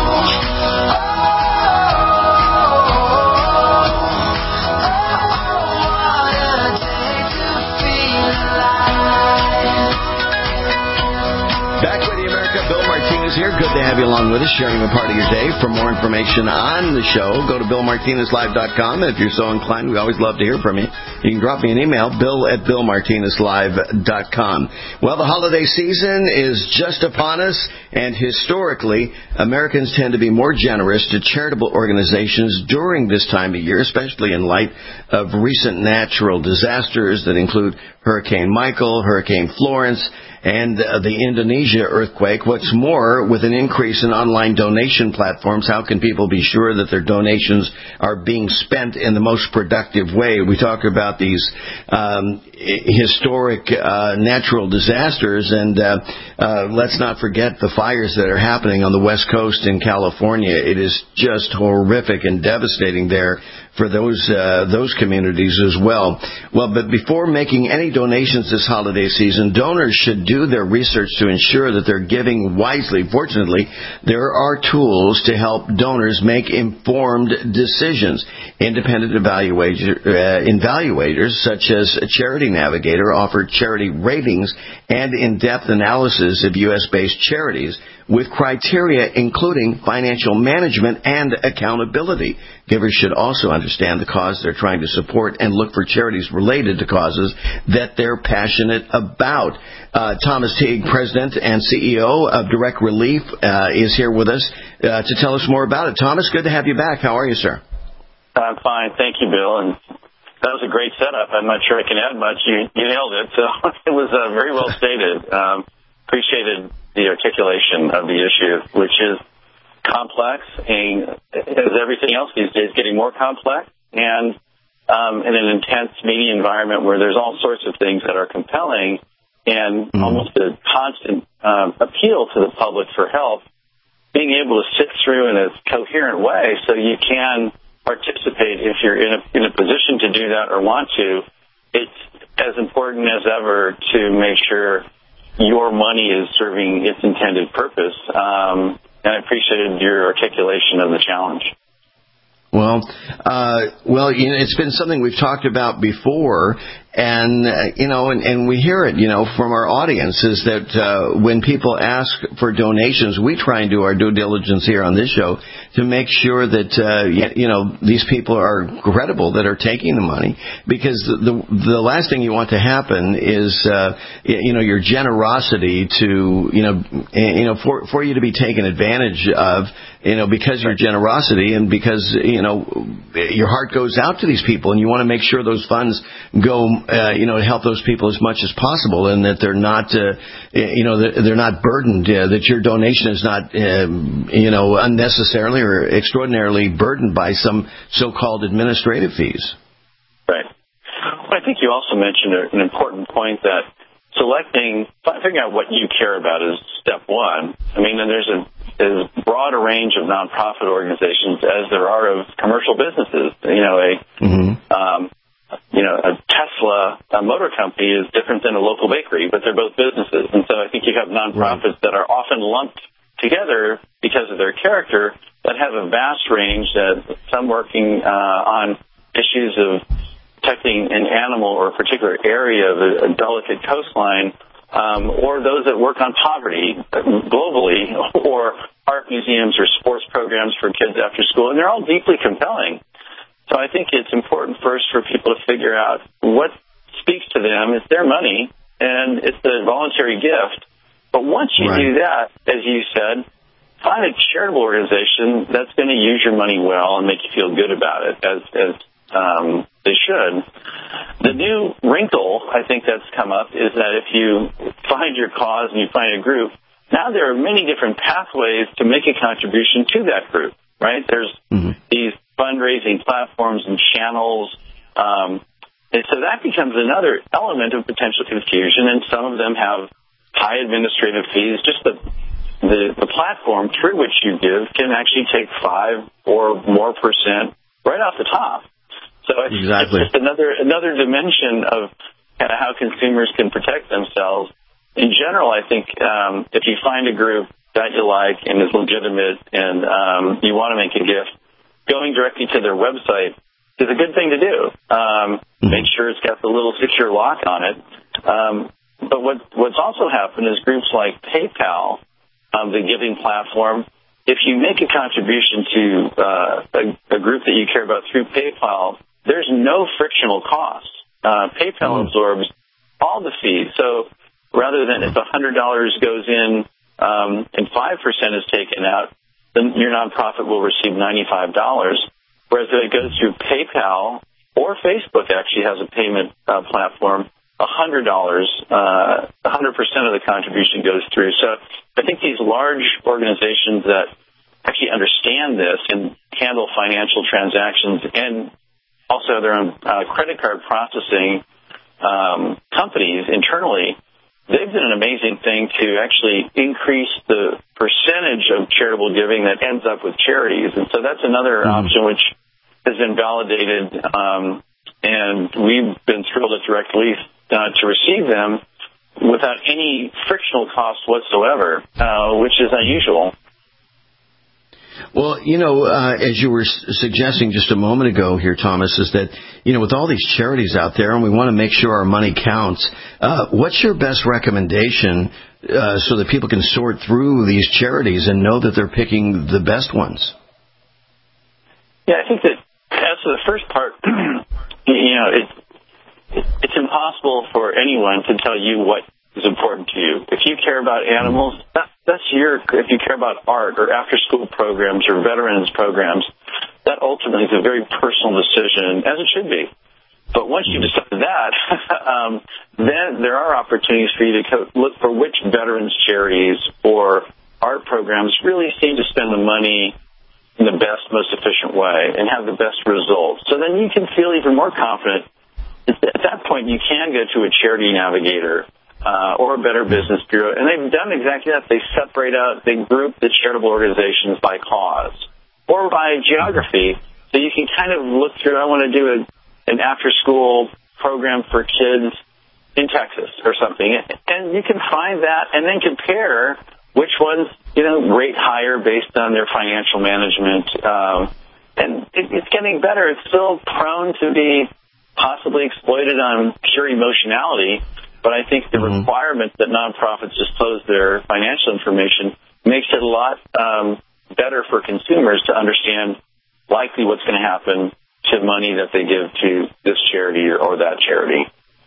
Here. Good to have you along with us, sharing a part of your day. For more information on the show, go to Bill Martinez Live dot com. And if you're so inclined, we always love to hear from you. You can drop me an email, bill at Bill Martinez Live dot com. Well, the holiday season is just upon us, and historically, Americans tend to be more generous to charitable organizations during this time of year, especially in light of recent natural disasters that include Hurricane Michael, Hurricane Florence, and uh, the Indonesia earthquake. What's more, with an increase in online donation platforms, how can people be sure that their donations are being spent in the most productive way? We talk about these um, historic uh, natural disasters, and uh, uh, let's not forget the fires that are happening on the West Coast in California. It is just horrific and devastating there for those uh, those communities as well. Well, but before making any donations this holiday season, donors should do their research to ensure that they're giving wisely. Fortunately, there are tools to help donors make informed decisions. Independent evaluator, uh, evaluators such as Charity Navigator offer charity ratings and in-depth analysis of U S-based charities with criteria including financial management and accountability. Givers should also understand the cause they're trying to support and look for charities related to causes that they're passionate about. Uh, Thomas Teague, President and C E O of Direct Relief, uh, is here with us uh, to tell us more about it. Thomas, good to have you back. How are you, sir? I'm fine. Thank you, Bill. And that was a great setup. I'm not sure I can add much. You, you nailed it. So it was uh, very well stated. Um, appreciated the articulation of the issue, which is complex, and as everything else these days, getting more complex, and um, in an intense media environment where there's all sorts of things that are compelling and mm-hmm. almost a constant um, appeal to the public for help, being able to sit through in a coherent way so you can participate if you're in a, in a position to do that or want to, it's as important as ever to make sure your money is serving its intended purpose. Um, and I appreciated your articulation of the challenge. Well, uh, well, you know, it's been something we've talked about before, and, uh, you know, and, and we hear it, you know, from our audience is that uh, when people ask for donations, we try and do our due diligence here on this show to make sure that, uh, you, you know, these people are credible that are taking the money, because the the last thing you want to happen is, uh, you know, your generosity to, you know, you know, for, for you to be taken advantage of, you know, because your generosity and because, you know, your heart goes out to these people, and you want to make sure those funds go, uh, you know, to help those people as much as possible, and that they're not, uh, you know, they're not burdened, uh, that your donation is not, um, you know, unnecessarily or extraordinarily burdened by some so-called administrative fees. Right. Well, I think you also mentioned an important point that selecting, figuring out what you care about is step one. I mean, and there's a as broad a range of nonprofit organizations as there are of commercial businesses. You know, a mm-hmm. um, you know a Tesla a motor company is different than a local bakery, but they're both businesses. And so I think you have nonprofits right. that are often lumped together because of their character that have a vast range. That some working uh, on issues of protecting an animal or a particular area of a, a delicate coastline. Um, or those that work on poverty globally, or art museums or sports programs for kids after school, and they're all deeply compelling. So I think it's important first for people to figure out what speaks to them. It's their money, and it's a voluntary gift. But once you right. do that, as you said, find a charitable organization that's going to use your money well and make you feel good about it, as as um, they should. The new wrinkle, I think, that's come up is that if you find your cause and you find a group, now there are many different pathways to make a contribution to that group, right? There's mm-hmm. these fundraising platforms and channels, um, and so that becomes another element of potential confusion, and some of them have high administrative fees. Just the the, the platform through which you give can actually take five or more percent right off the top. So it's, exactly. it's just another another dimension of kind of how consumers can protect themselves. In general, I think um, if you find a group that you like and is legitimate and um, you want to make a gift, going directly to their website is a good thing to do. Um, mm-hmm. Make sure it's got the little secure lock on it. Um, but what what's also happened is groups like PayPal, um, the giving platform, if you make a contribution to uh, a, a group that you care about through PayPal, there's no frictional cost. Uh, PayPal mm. absorbs all the fees. So rather than if one hundred dollars goes in um, and five percent is taken out, then your nonprofit will receive ninety-five dollars. Whereas if it goes through PayPal or Facebook actually has a payment uh, platform, one hundred dollars, uh, one hundred percent of the contribution goes through. So I think these large organizations that actually understand this and handle financial transactions and also their own uh, credit card processing um, companies internally, they've done an amazing thing to actually increase the percentage of charitable giving that ends up with charities. And so that's another mm-hmm. option which has been validated, um, and we've been thrilled at Direct Relief uh, to receive them without any frictional cost whatsoever, uh, which is unusual. Well, you know, uh, as you were suggesting just a moment ago here, Thomas, is that, you know, with all these charities out there and we want to make sure our money counts, uh, what's your best recommendation uh, so that people can sort through these charities and know that they're picking the best ones? Yeah, I think that as to the first part, you know, it's, it's impossible for anyone to tell you what is important to you. If you care about animals, that, that's your, if you care about art or after-school programs or veterans programs, that ultimately is a very personal decision, as it should be. But once you decide that, um, then there are opportunities for you to co- look for which veterans charities or art programs really seem to spend the money in the best, most efficient way and have the best results. So then you can feel even more confident. At that point, you can go to a charity navigator uh, or a Better Business Bureau, and they've done exactly that. They separate out, they group the charitable organizations by cause or by geography, so you can kind of look through, I want to do a, an after-school program for kids in Texas or something, and you can find that and then compare which ones, you know, rate higher based on their financial management. Um, and it, it's getting better. It's still prone to be possibly exploited on pure emotionality, but I think the mm-hmm. requirement that nonprofits disclose their financial information makes it a lot um, better for consumers to understand likely what's going to happen to money that they give to this charity or, or that charity.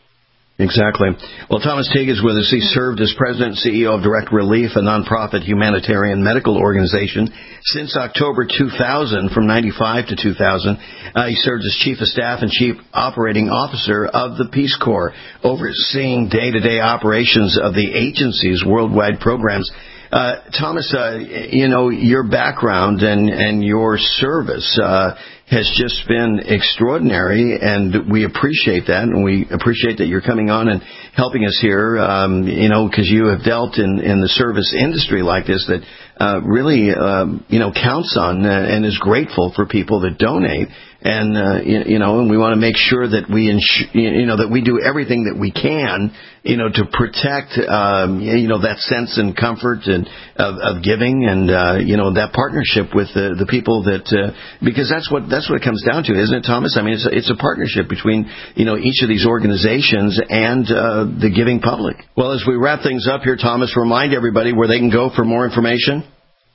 Exactly. Well, Thomas Teague is with us. He served as president and C E O of Direct Relief, a nonprofit humanitarian medical organization, since October two thousand, from ninety-five to two thousand. Uh, he served as chief of staff and chief operating officer of the Peace Corps, overseeing day-to-day operations of the agency's worldwide programs. Uh, Thomas, uh, you know, your background and, and your service uh, has just been extraordinary, and we appreciate that, and we appreciate that you're coming on and helping us here, um, you know, because you have dealt in, in the service industry like this that uh, really, uh, you know, counts on uh, and is grateful for people that donate. And, uh, you, you know, and we want to make sure that we, ins- you know, that we do everything that we can, you know, to protect, um, you know, that sense and comfort and of, of giving and, uh, you know, that partnership with the, the people that, uh, because that's what, that's what it comes down to, isn't it, Thomas? I mean, it's a, it's a partnership between, you know, each of these organizations and, uh, the giving public. Well, as we wrap things up here, Thomas, remind everybody where they can go for more information.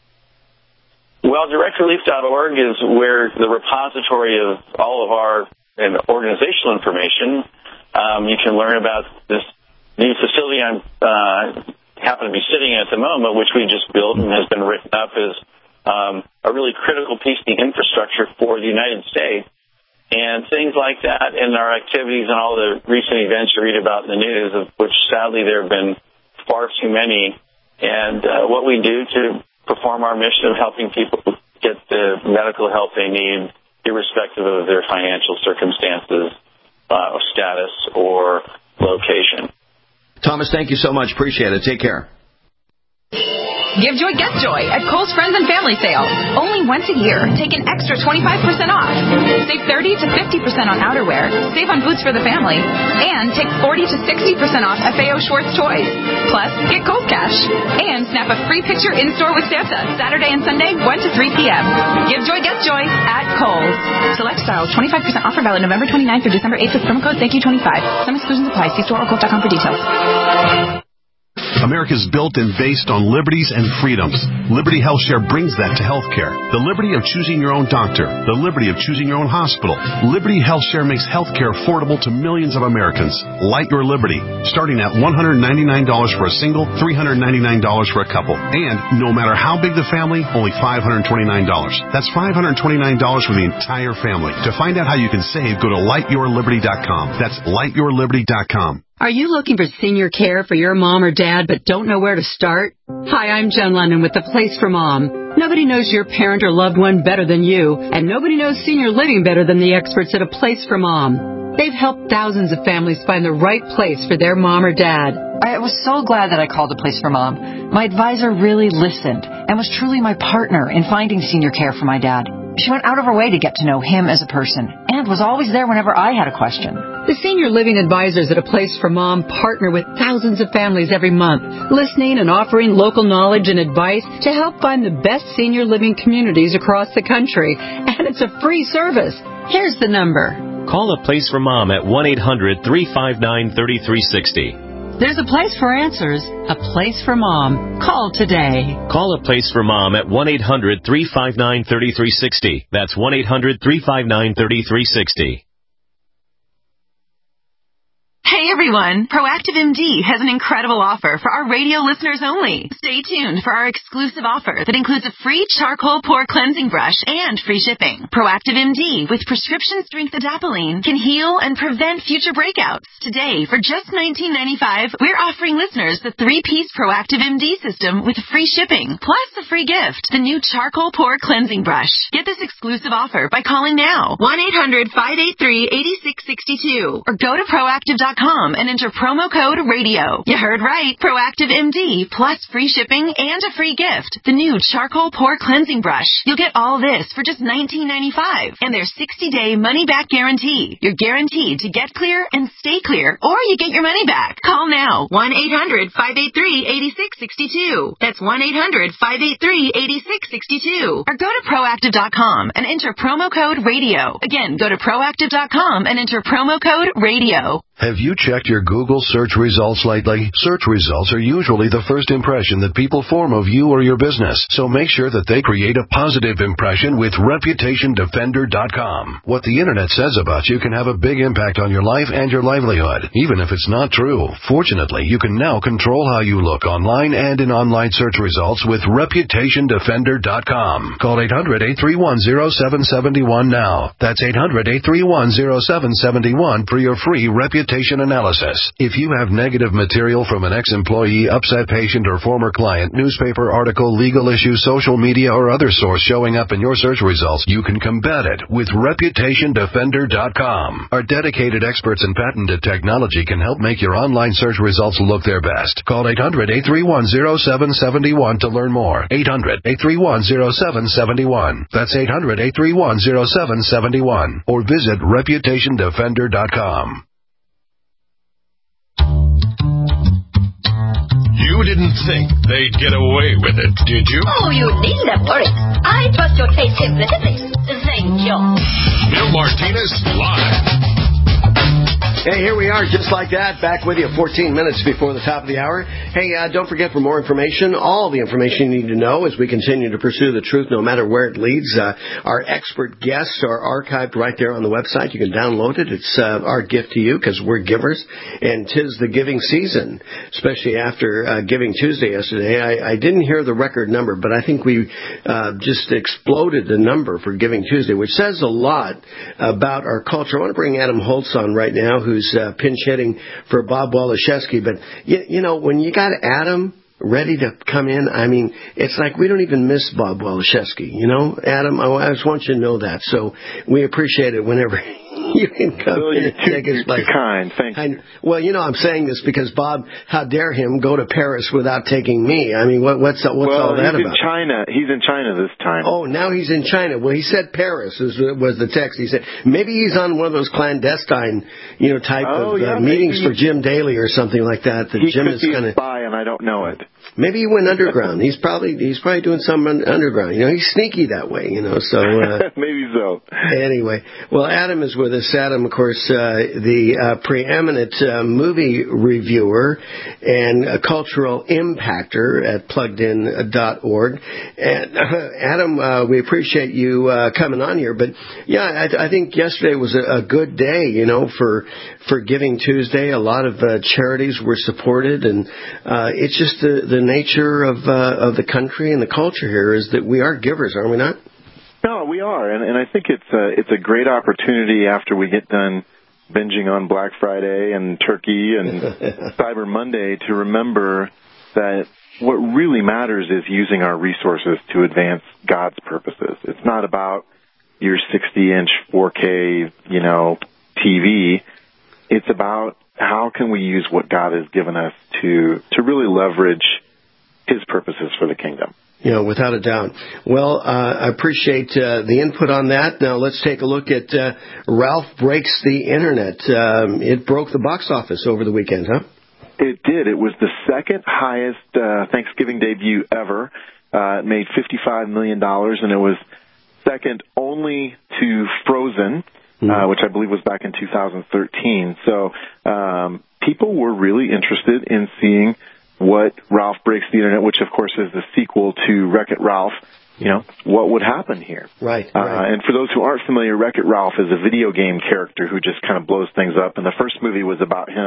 Well, direct relief dot org is where the repository of all of our and organizational information. Um, you can learn about this new facility I uh, happen to be sitting in at the moment, which we just built and has been written up as um, a really critical piece of the infrastructure for the United States. And things like that and our activities and all the recent events you read about in the news, of which sadly there have been far too many, and uh, what we do to perform our mission of helping people get the medical help they need, irrespective of their financial circumstances, uh, status, or location. Thomas, thank you so much. Appreciate it. Take care. Give Joy, get Joy at Kohl's Friends and Family Sale. Only once a year. Take an extra twenty-five percent off. Save thirty to fifty percent on outerwear. Save on boots for the family. And take forty to sixty percent off F A O Schwartz toys. Plus, get Kohl's Cash. And snap a free picture in-store with Santa Saturday and Sunday, one to three p.m. Give Joy, get Joy at Kohl's. Select styles, twenty-five percent offer valid November twenty-ninth through December eighth with promo code thank you twenty-five. Some exclusions apply. See store or kohls dot com for details. America is built and based on liberties and freedoms. Liberty HealthShare brings that to healthcare. The liberty of choosing your own doctor. The liberty of choosing your own hospital. Liberty HealthShare makes healthcare affordable to millions of Americans. Light your liberty, starting at one hundred ninety-nine dollars for a single, three hundred ninety-nine dollars for a couple. And no matter how big the family, only five hundred twenty-nine dollars. That's five hundred twenty-nine dollars for the entire family. To find out how you can save, go to light your liberty dot com. That's light your liberty dot com. Are you looking for senior care for your mom or dad but don't know where to start? Hi, I'm Jen London with The Place for Mom. Nobody knows your parent or loved one better than you, and nobody knows senior living better than the experts at A Place for Mom. They've helped thousands of families find the right place for their mom or dad. I was so glad that I called A Place for Mom. My advisor really listened and was truly my partner in finding senior care for my dad. She went out of her way to get to know him as a person and was always there whenever I had a question. The senior living advisors at A Place for Mom partner with thousands of families every month, listening and offering local knowledge and advice to help find the best senior living communities across the country. And it's a free service. Here's the number. Call A Place for Mom at one eight hundred three five nine three three six zero. There's a place for answers, a place for Mom. Call today. Call A Place for Mom at one eight hundred three five nine three three six zero. That's one eight hundred three five nine three three six zero. Hey, everyone! Proactive M D has an incredible offer for our radio listeners only. Stay tuned for our exclusive offer that includes a free charcoal pore cleansing brush and free shipping. Proactive M D with prescription strength adapalene can heal and prevent future breakouts. Today, for just nineteen ninety-five dollars, we're offering listeners the three-piece Proactive M D system with free shipping, plus a free gift, the new charcoal pore cleansing brush. Get this exclusive offer by calling now, one eight hundred, five eight three, eight six six two, or go to proactive dot com and enter promo code radio. You heard right. Proactive M D plus free shipping and a free gift. The new charcoal pore cleansing brush. You'll get all this for just nineteen ninety-five dollars and their sixty-day money-back guarantee. You're guaranteed to get clear and stay clear, or you get your money back. Call now. one eight hundred, five eight three, eight six six two. That's one eight hundred, five eight three, eight six six two. Or go to proactive dot com and enter promo code radio. Again, go to proactive dot com and enter promo code radio. Have you checked your Google search results lately? Search results are usually the first impression that people form of you or your business, so make sure that they create a positive impression with reputation defender dot com. What the internet says about you can have a big impact on your life and your livelihood, even if it's not true. Fortunately, you can now control how you look online and in online search results with reputation defender dot com. Call eight hundred, eight three one, zero seven seven one now. That's eight hundred, eight three one, zero seven seven one for your free reputation analysis. If you have negative material from an ex-employee, upset patient, or former client, newspaper article, legal issue, social media, or other source showing up in your search results, you can combat it with reputation defender dot com. Our dedicated experts in patented technology can help make your online search results look their best. Call eight hundred, eight three one, zero seven seven one to learn more. eight hundred, eight three one, zero seven seven one. That's eight hundred, eight three one, zero seven seven one. Or visit reputation defender dot com. You didn't think they'd get away with it, did you? Oh, you needn't worry. I trust your taste implicitly. Thank you. Bill Martinez live. Hey, here we are, just like that, back with you fourteen minutes before the top of the hour. Hey, uh, don't forget, for more information, all the information you need to know as we continue to pursue the truth no matter where it leads. Uh, our expert guests are archived right there on the website. You can download it. It's uh, our gift to you because we're givers, and 'tis the giving season, especially after uh, Giving Tuesday yesterday. I, I didn't hear the record number, but I think we uh, just exploded the number for Giving Tuesday, which says a lot about our culture. I want to bring Adam Holtz on right now, who's uh, pinch hitting for Bob Waliszewski. But, you, you know, when you got Adam ready to come in, I mean, it's like we don't even miss Bob Waliszewski, you know? Adam, I, I just want you to know that. So we appreciate it whenever you can come Bill, in you're and too, take his you're place. Too kind. Thank you. I, well, you know, I'm saying this because Bob, how dare him go to Paris without taking me? I mean, what, what's what's well, all that he's about? in China. He's in China this time. Oh, now he's in China. Well, he said Paris was, was the text. He said maybe he's on one of those clandestine, you know, type oh, of yeah, uh, meetings maybe. for Jim Daly or something like that. That He Jim could is be kind a of spy, and I don't know it. Maybe he went underground. He's probably he's probably doing something underground. You know, he's sneaky that way. You know, so uh, maybe so. Anyway, well, Adam is with us. Adam, of course, uh, the uh, preeminent uh, movie reviewer and a cultural impactor at plugged in dot org. And uh, Adam, uh, we appreciate you uh, coming on here. But yeah, I, I think yesterday was a, a good day. You know, for for Giving Tuesday, a lot of uh, charities were supported, and uh, it's just the, the nature of uh, of the country and the culture here is that we are givers, are we not? No, we are, and, and I think it's a, it's a great opportunity after we get done binging on Black Friday and Turkey and Cyber Monday to remember that what really matters is using our resources to advance God's purposes. It's not about your sixty inch four K, you know, T V. It's about how can we use what God has given us to to really leverage His purposes for the kingdom. You know, without a doubt. Well, uh, I appreciate uh, the input on that. Now let's take a look at uh, Ralph Breaks the Internet. Um, it broke the box office over the weekend, huh? It did. It was the second highest uh, Thanksgiving debut ever. Uh, it made fifty-five million dollars, and it was second only to Frozen, mm-hmm. uh, which I believe was back in two thousand thirteen. So um, people were really interested in seeing what Ralph Breaks the Internet, which of course is the sequel to Wreck-It Ralph, you know, what would happen here. Right, uh, right. And for those who aren't familiar, Wreck-It Ralph is a video game character who just kind of blows things up. And the first movie was about him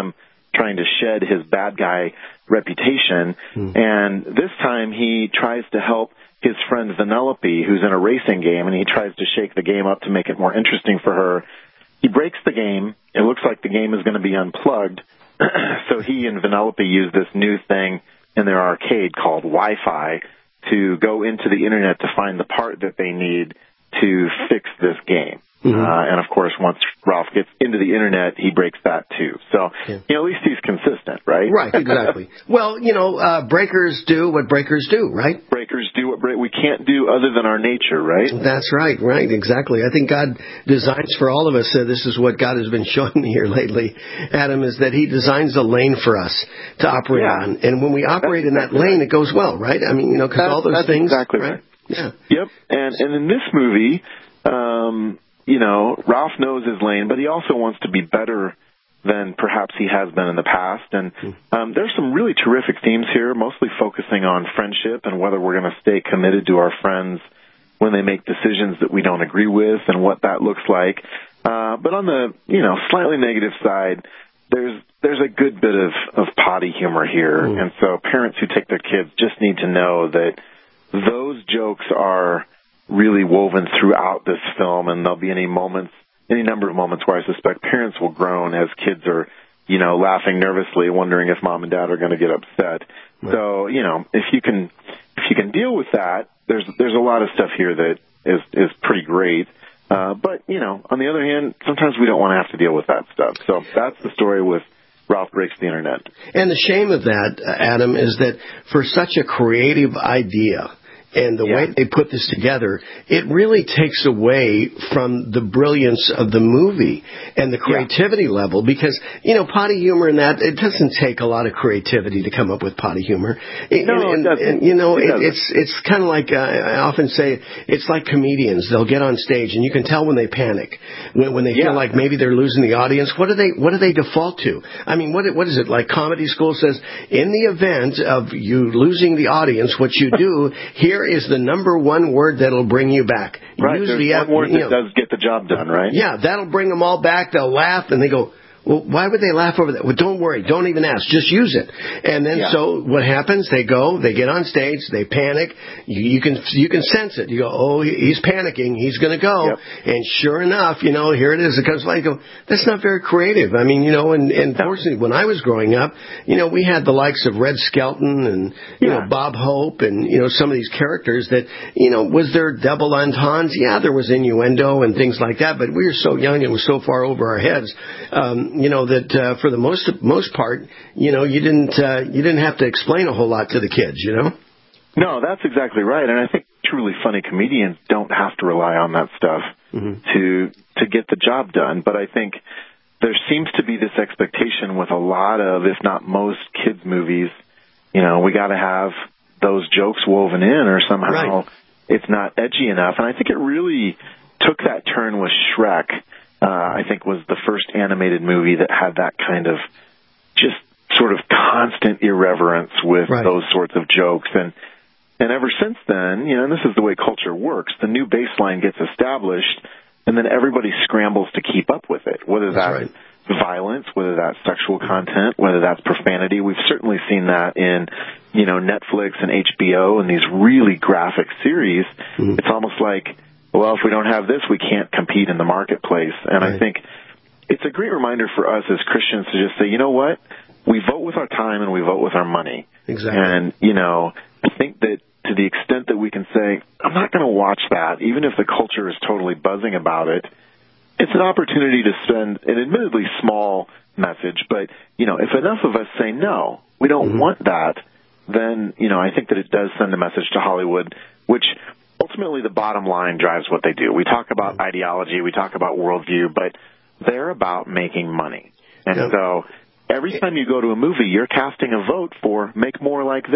trying to shed his bad guy reputation. Mm. And this time he tries to help his friend Vanellope, who's in a racing game, and he tries to shake the game up to make it more interesting for her. He breaks the game. It looks like the game is going to be unplugged. So he and Vanellope use this new thing in their arcade called Wi-Fi to go into the Internet to find the part that they need to fix this game. Mm-hmm. Uh, and, of course, once Ralph gets into the Internet, he breaks that, too. So, yeah. you know, at least he's consistent, right? Right, exactly. Well, you know, uh, breakers do what breakers do, right? Breakers do what break- we can't do other than our nature, right? That's right, right, exactly. I think God designs for all of us, uh, this is what God has been showing me here lately, Adam, is that he designs a lane for us to operate yeah. on. And when we operate that's in that lane, right. it goes well, right? I mean, you know, because all those that's things. exactly right? right. Yeah. Yep. And, and in this movie, um, you know, Ralph knows his lane, but he also wants to be better than perhaps he has been in the past. And um, there's some really terrific themes here, mostly focusing on friendship and whether we're going to stay committed to our friends when they make decisions that we don't agree with and what that looks like. Uh, but on the, you know, slightly negative side, there's there's a good bit of, of potty humor here. Mm. And so parents who take their kids just need to know that those jokes are really woven throughout this film, and there'll be any moments, any number of moments where I suspect parents will groan as kids are, you know, laughing nervously, wondering if mom and dad are going to get upset. Right. So, you know, if you can, if you can deal with that, there's there's a lot of stuff here that is is pretty great. Uh, but you know, on the other hand, sometimes we don't want to have to deal with that stuff. So that's the story with Ralph Breaks the Internet. And the shame of that, Adam, is that for such a creative idea, and the yeah. way they put this together, it really takes away from the brilliance of the movie and the creativity yeah. level because, you know, potty humor and that, it doesn't take a lot of creativity to come up with potty humor. It, no, and, it doesn't. And, you know, it it, it's it's kind of like, uh, I often say, it's like comedians. They'll get on stage and you can tell when they panic, when, when they yeah. feel like maybe they're losing the audience. What do they what do they default to? I mean, what what is it? Like comedy school says, in the event of you losing the audience, what you do, here is the number one word that'll bring you back. Right, Use there's the, one word you that know, does get the job done, right? Yeah, that'll bring them all back. They'll laugh, and they go, well, why would they laugh over that? Well, don't worry. Don't even ask. Just use it. And then yeah. so what happens? They go, they get on stage, they panic. You, you can you can sense it. You go, oh, he's panicking. He's going to go. Yep. And sure enough, you know, here it is. It comes like, that's not very creative. I mean, you know, and, and fortunately, when I was growing up, you know, we had the likes of Red Skelton and, you yeah. know, Bob Hope and, you know, some of these characters that, you know, was there double entendres? Yeah, there was innuendo and things like that, but we were so young, it was so far over our heads. Um, you know, that uh, for the most most part, you know, you didn't uh, you didn't have to explain a whole lot to the kids, you know? No, that's exactly right. And I think truly funny comedians don't have to rely on that stuff mm-hmm. to to get the job done. But I think there seems to be this expectation with a lot of, if not most, kids' movies, you know, we got to have those jokes woven in or somehow right. it's not edgy enough. And I think it really took that turn with Shrek. Uh, I think was the first animated movie that had that kind of just sort of constant irreverence with right. those sorts of jokes. And and ever since then, you know, and this is the way culture works, the new baseline gets established, and then everybody scrambles to keep up with it, whether that's, that's right. violence, whether that's sexual content, whether that's profanity. We've certainly seen that in, you know, Netflix and H B O and these really graphic series. Mm-hmm. It's almost like, well, if we don't have this, we can't compete in the marketplace. And right. I think it's a great reminder for us as Christians to just say, you know what? We vote with our time and we vote with our money. Exactly. And, you know, I think that to the extent that we can say, I'm not going to watch that, even if the culture is totally buzzing about it, it's an opportunity to send an admittedly small message. But, you know, if enough of us say, no, we don't mm-hmm. want that, then, you know, I think that it does send a message to Hollywood, which ultimately the bottom line drives what they do. We talk about ideology, we talk about worldview, but they're about making money. And yep. so every time you go to a movie, you're casting a vote for make more like this.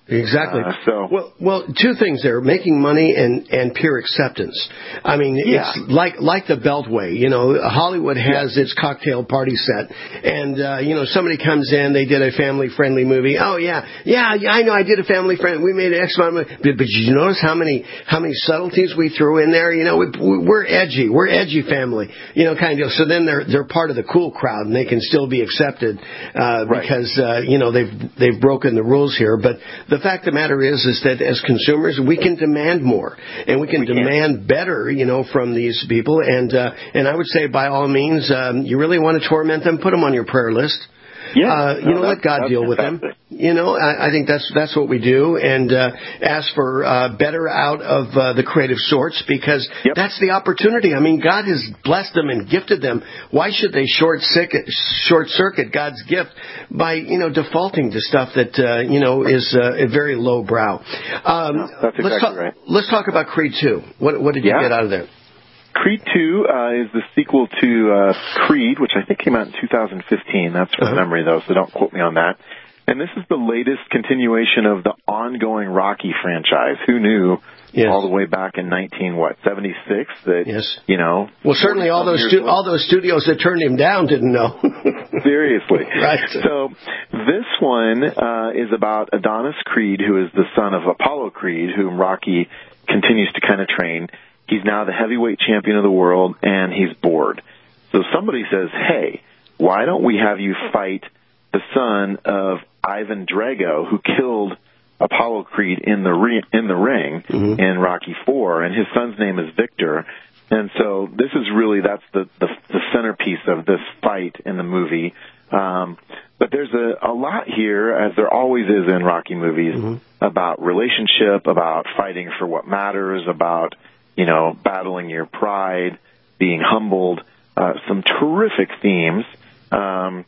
Exactly. Uh, so well, well, two things there: making money and and pure acceptance. I mean, yeah. it's like like the Beltway. You know, Hollywood has yeah. its cocktail party set, and uh, you know, somebody comes in, they did a family friendly movie. Oh yeah, yeah, yeah, I know, I did a family friend. We made an X amount of money. But, but did you notice how many how many subtleties we threw in there? You know, we, we're edgy, we're edgy family. You know, kind of. So then they're they're part of the cool crowd, and they can still be accepted uh, right. because uh, you know they've they've broken the rules here. But the fact of the matter is, is that as consumers, we can demand more, and we can we demand can. better, you know, from these people. And uh, and I would say, by all means, um, you really want to torment them, put them on your prayer list. Yeah, uh, you no, know, let God deal with them. You know, I, I think that's that's what we do, and uh, ask for uh, better out of uh, the creative sorts, because yep. that's the opportunity. I mean, God has blessed them and gifted them. Why should they short circuit, short circuit God's gift by, you know, defaulting to stuff that uh, you know is uh, very low brow? Um, no, that's exactly let's talk, right. Let's talk about Creed two. What what did you yeah. get out of there? Creed two uh, is the sequel to uh, Creed, which I think came out in two thousand fifteen. That's from uh-huh. memory, though, so don't quote me on that. And this is the latest continuation of the ongoing Rocky franchise. Who knew yes. all the way back in nineteen what seventy-six that yes. you know? Well, certainly all those stu- all those studios that turned him down didn't know. Seriously, right? So this one uh, is about Adonis Creed, who is the son of Apollo Creed, whom Rocky continues to kind of train. He's now the heavyweight champion of the world, and he's bored. So somebody says, hey, why don't we have you fight the son of Ivan Drago, who killed Apollo Creed in the re- in the ring mm-hmm. in Rocky four, and his son's name is Victor. And so this is really, that's the, the, the centerpiece of this fight in the movie. Um, but there's a, a lot here, as there always is in Rocky movies, mm-hmm. about relationship, about fighting for what matters, about you know, battling your pride, being humbled, uh, some terrific themes, um,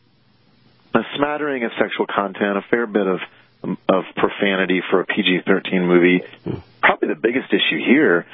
a smattering of sexual content, a fair bit of of profanity for a P G thirteen movie. Probably the biggest issue here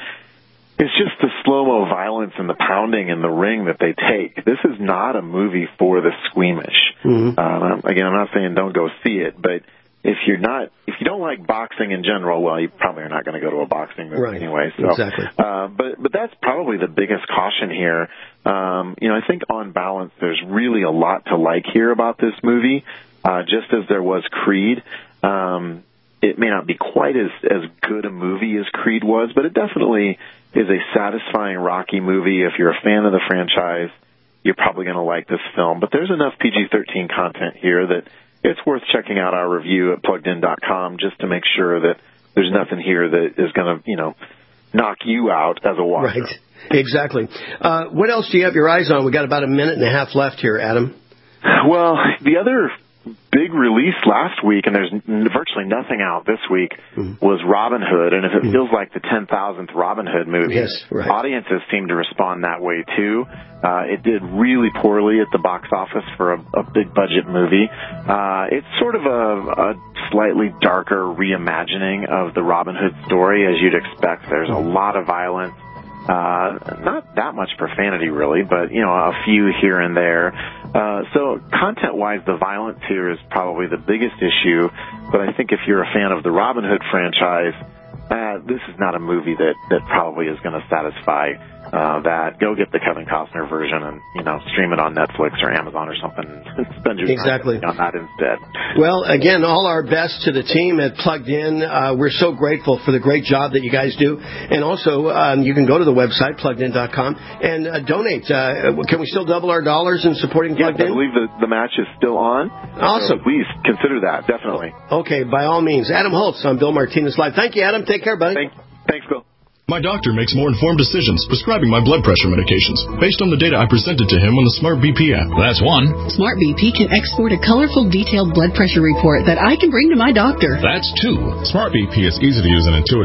is just the slow-mo violence and the pounding in the ring that they take. This is not a movie for the squeamish. Mm-hmm. Uh, again, I'm not saying don't go see it, but if you're not, if you don't like boxing in general, well, you probably are not going to go to a boxing movie right. anyway. So, exactly. Uh, but but that's probably the biggest caution here. Um, you know, I think on balance, there's really a lot to like here about this movie. Uh, just as there was Creed, um, it may not be quite as as good a movie as Creed was, but it definitely is a satisfying Rocky movie. If you're a fan of the franchise, you're probably going to like this film. But there's enough P G thirteen content here that it's worth checking out our review at plugged in dot com just to make sure that there's nothing here that is going to, you know, knock you out as a watcher. Right. Exactly. Uh, what else do you have your eyes on? We got about a minute and a half left here, Adam. Well, the other big release last week, and there's virtually nothing out this week, mm-hmm. was Robin Hood. And if it mm-hmm. feels like the ten thousandth Robin Hood movie, yes, right. audiences seem to respond that way too. Uh, it did really poorly at the box office for a, a big budget movie. Uh, it's sort of a, a slightly darker reimagining of the Robin Hood story, as you'd expect. There's a lot of violence. Uh, not that much profanity, really, but, you know, a few here and there. Uh, so content-wise, the violence here is probably the biggest issue, but I think if you're a fan of the Robin Hood franchise, uh, this is not a movie that, that probably is going to satisfy uh, that. Go get the Kevin Costner version and, you know, stream it on Netflix or Amazon or something and spend your exactly. time on that instead. Well, again, all our best to the team at Plugged In. Uh, we're so grateful for the great job that you guys do. And also, um, you can go to the website, plugged in dot com, and uh, donate. Uh, can we still double our dollars in supporting Plugged yes, In? I believe the, the match is still on. Awesome. So please consider that, definitely. Okay, by all means. Adam Holtz on Bill Martinez Live. Thank you, Adam. Take care, buddy. Thank, thanks, Bill. My doctor makes more informed decisions prescribing my blood pressure medications based on the data I presented to him on the Smart B P app. That's one. Smart B P can export a colorful, detailed blood pressure report that I can bring to my doctor. That's two. Smart B P is easy to use and intuitive,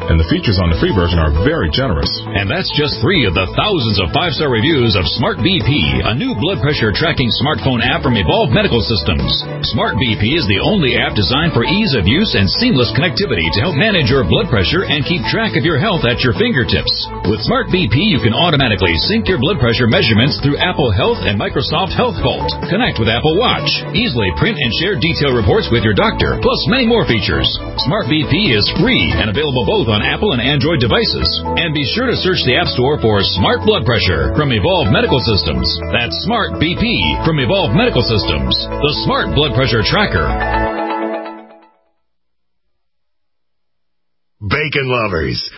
and the features on the free version are very generous. And that's just three of the thousands of five-star reviews of Smart B P, a new blood pressure tracking smartphone app from Evolve Medical Systems. Smart B P is the only app designed for ease of use and seamless connectivity to help manage your blood pressure and keep track of your health at your fingertips. With Smart B P, you can automatically sync your blood pressure measurements through Apple Health and Microsoft Health Vault. Connect with Apple Watch. Easily print and share detailed reports with your doctor, plus many more features. Smart B P is free and available both on Apple and Android devices. And be sure to search the App Store for Smart Blood Pressure from Evolve Medical Systems. That's Smart B P from Evolve Medical Systems, the Smart Blood Pressure Tracker. Bacon lovers,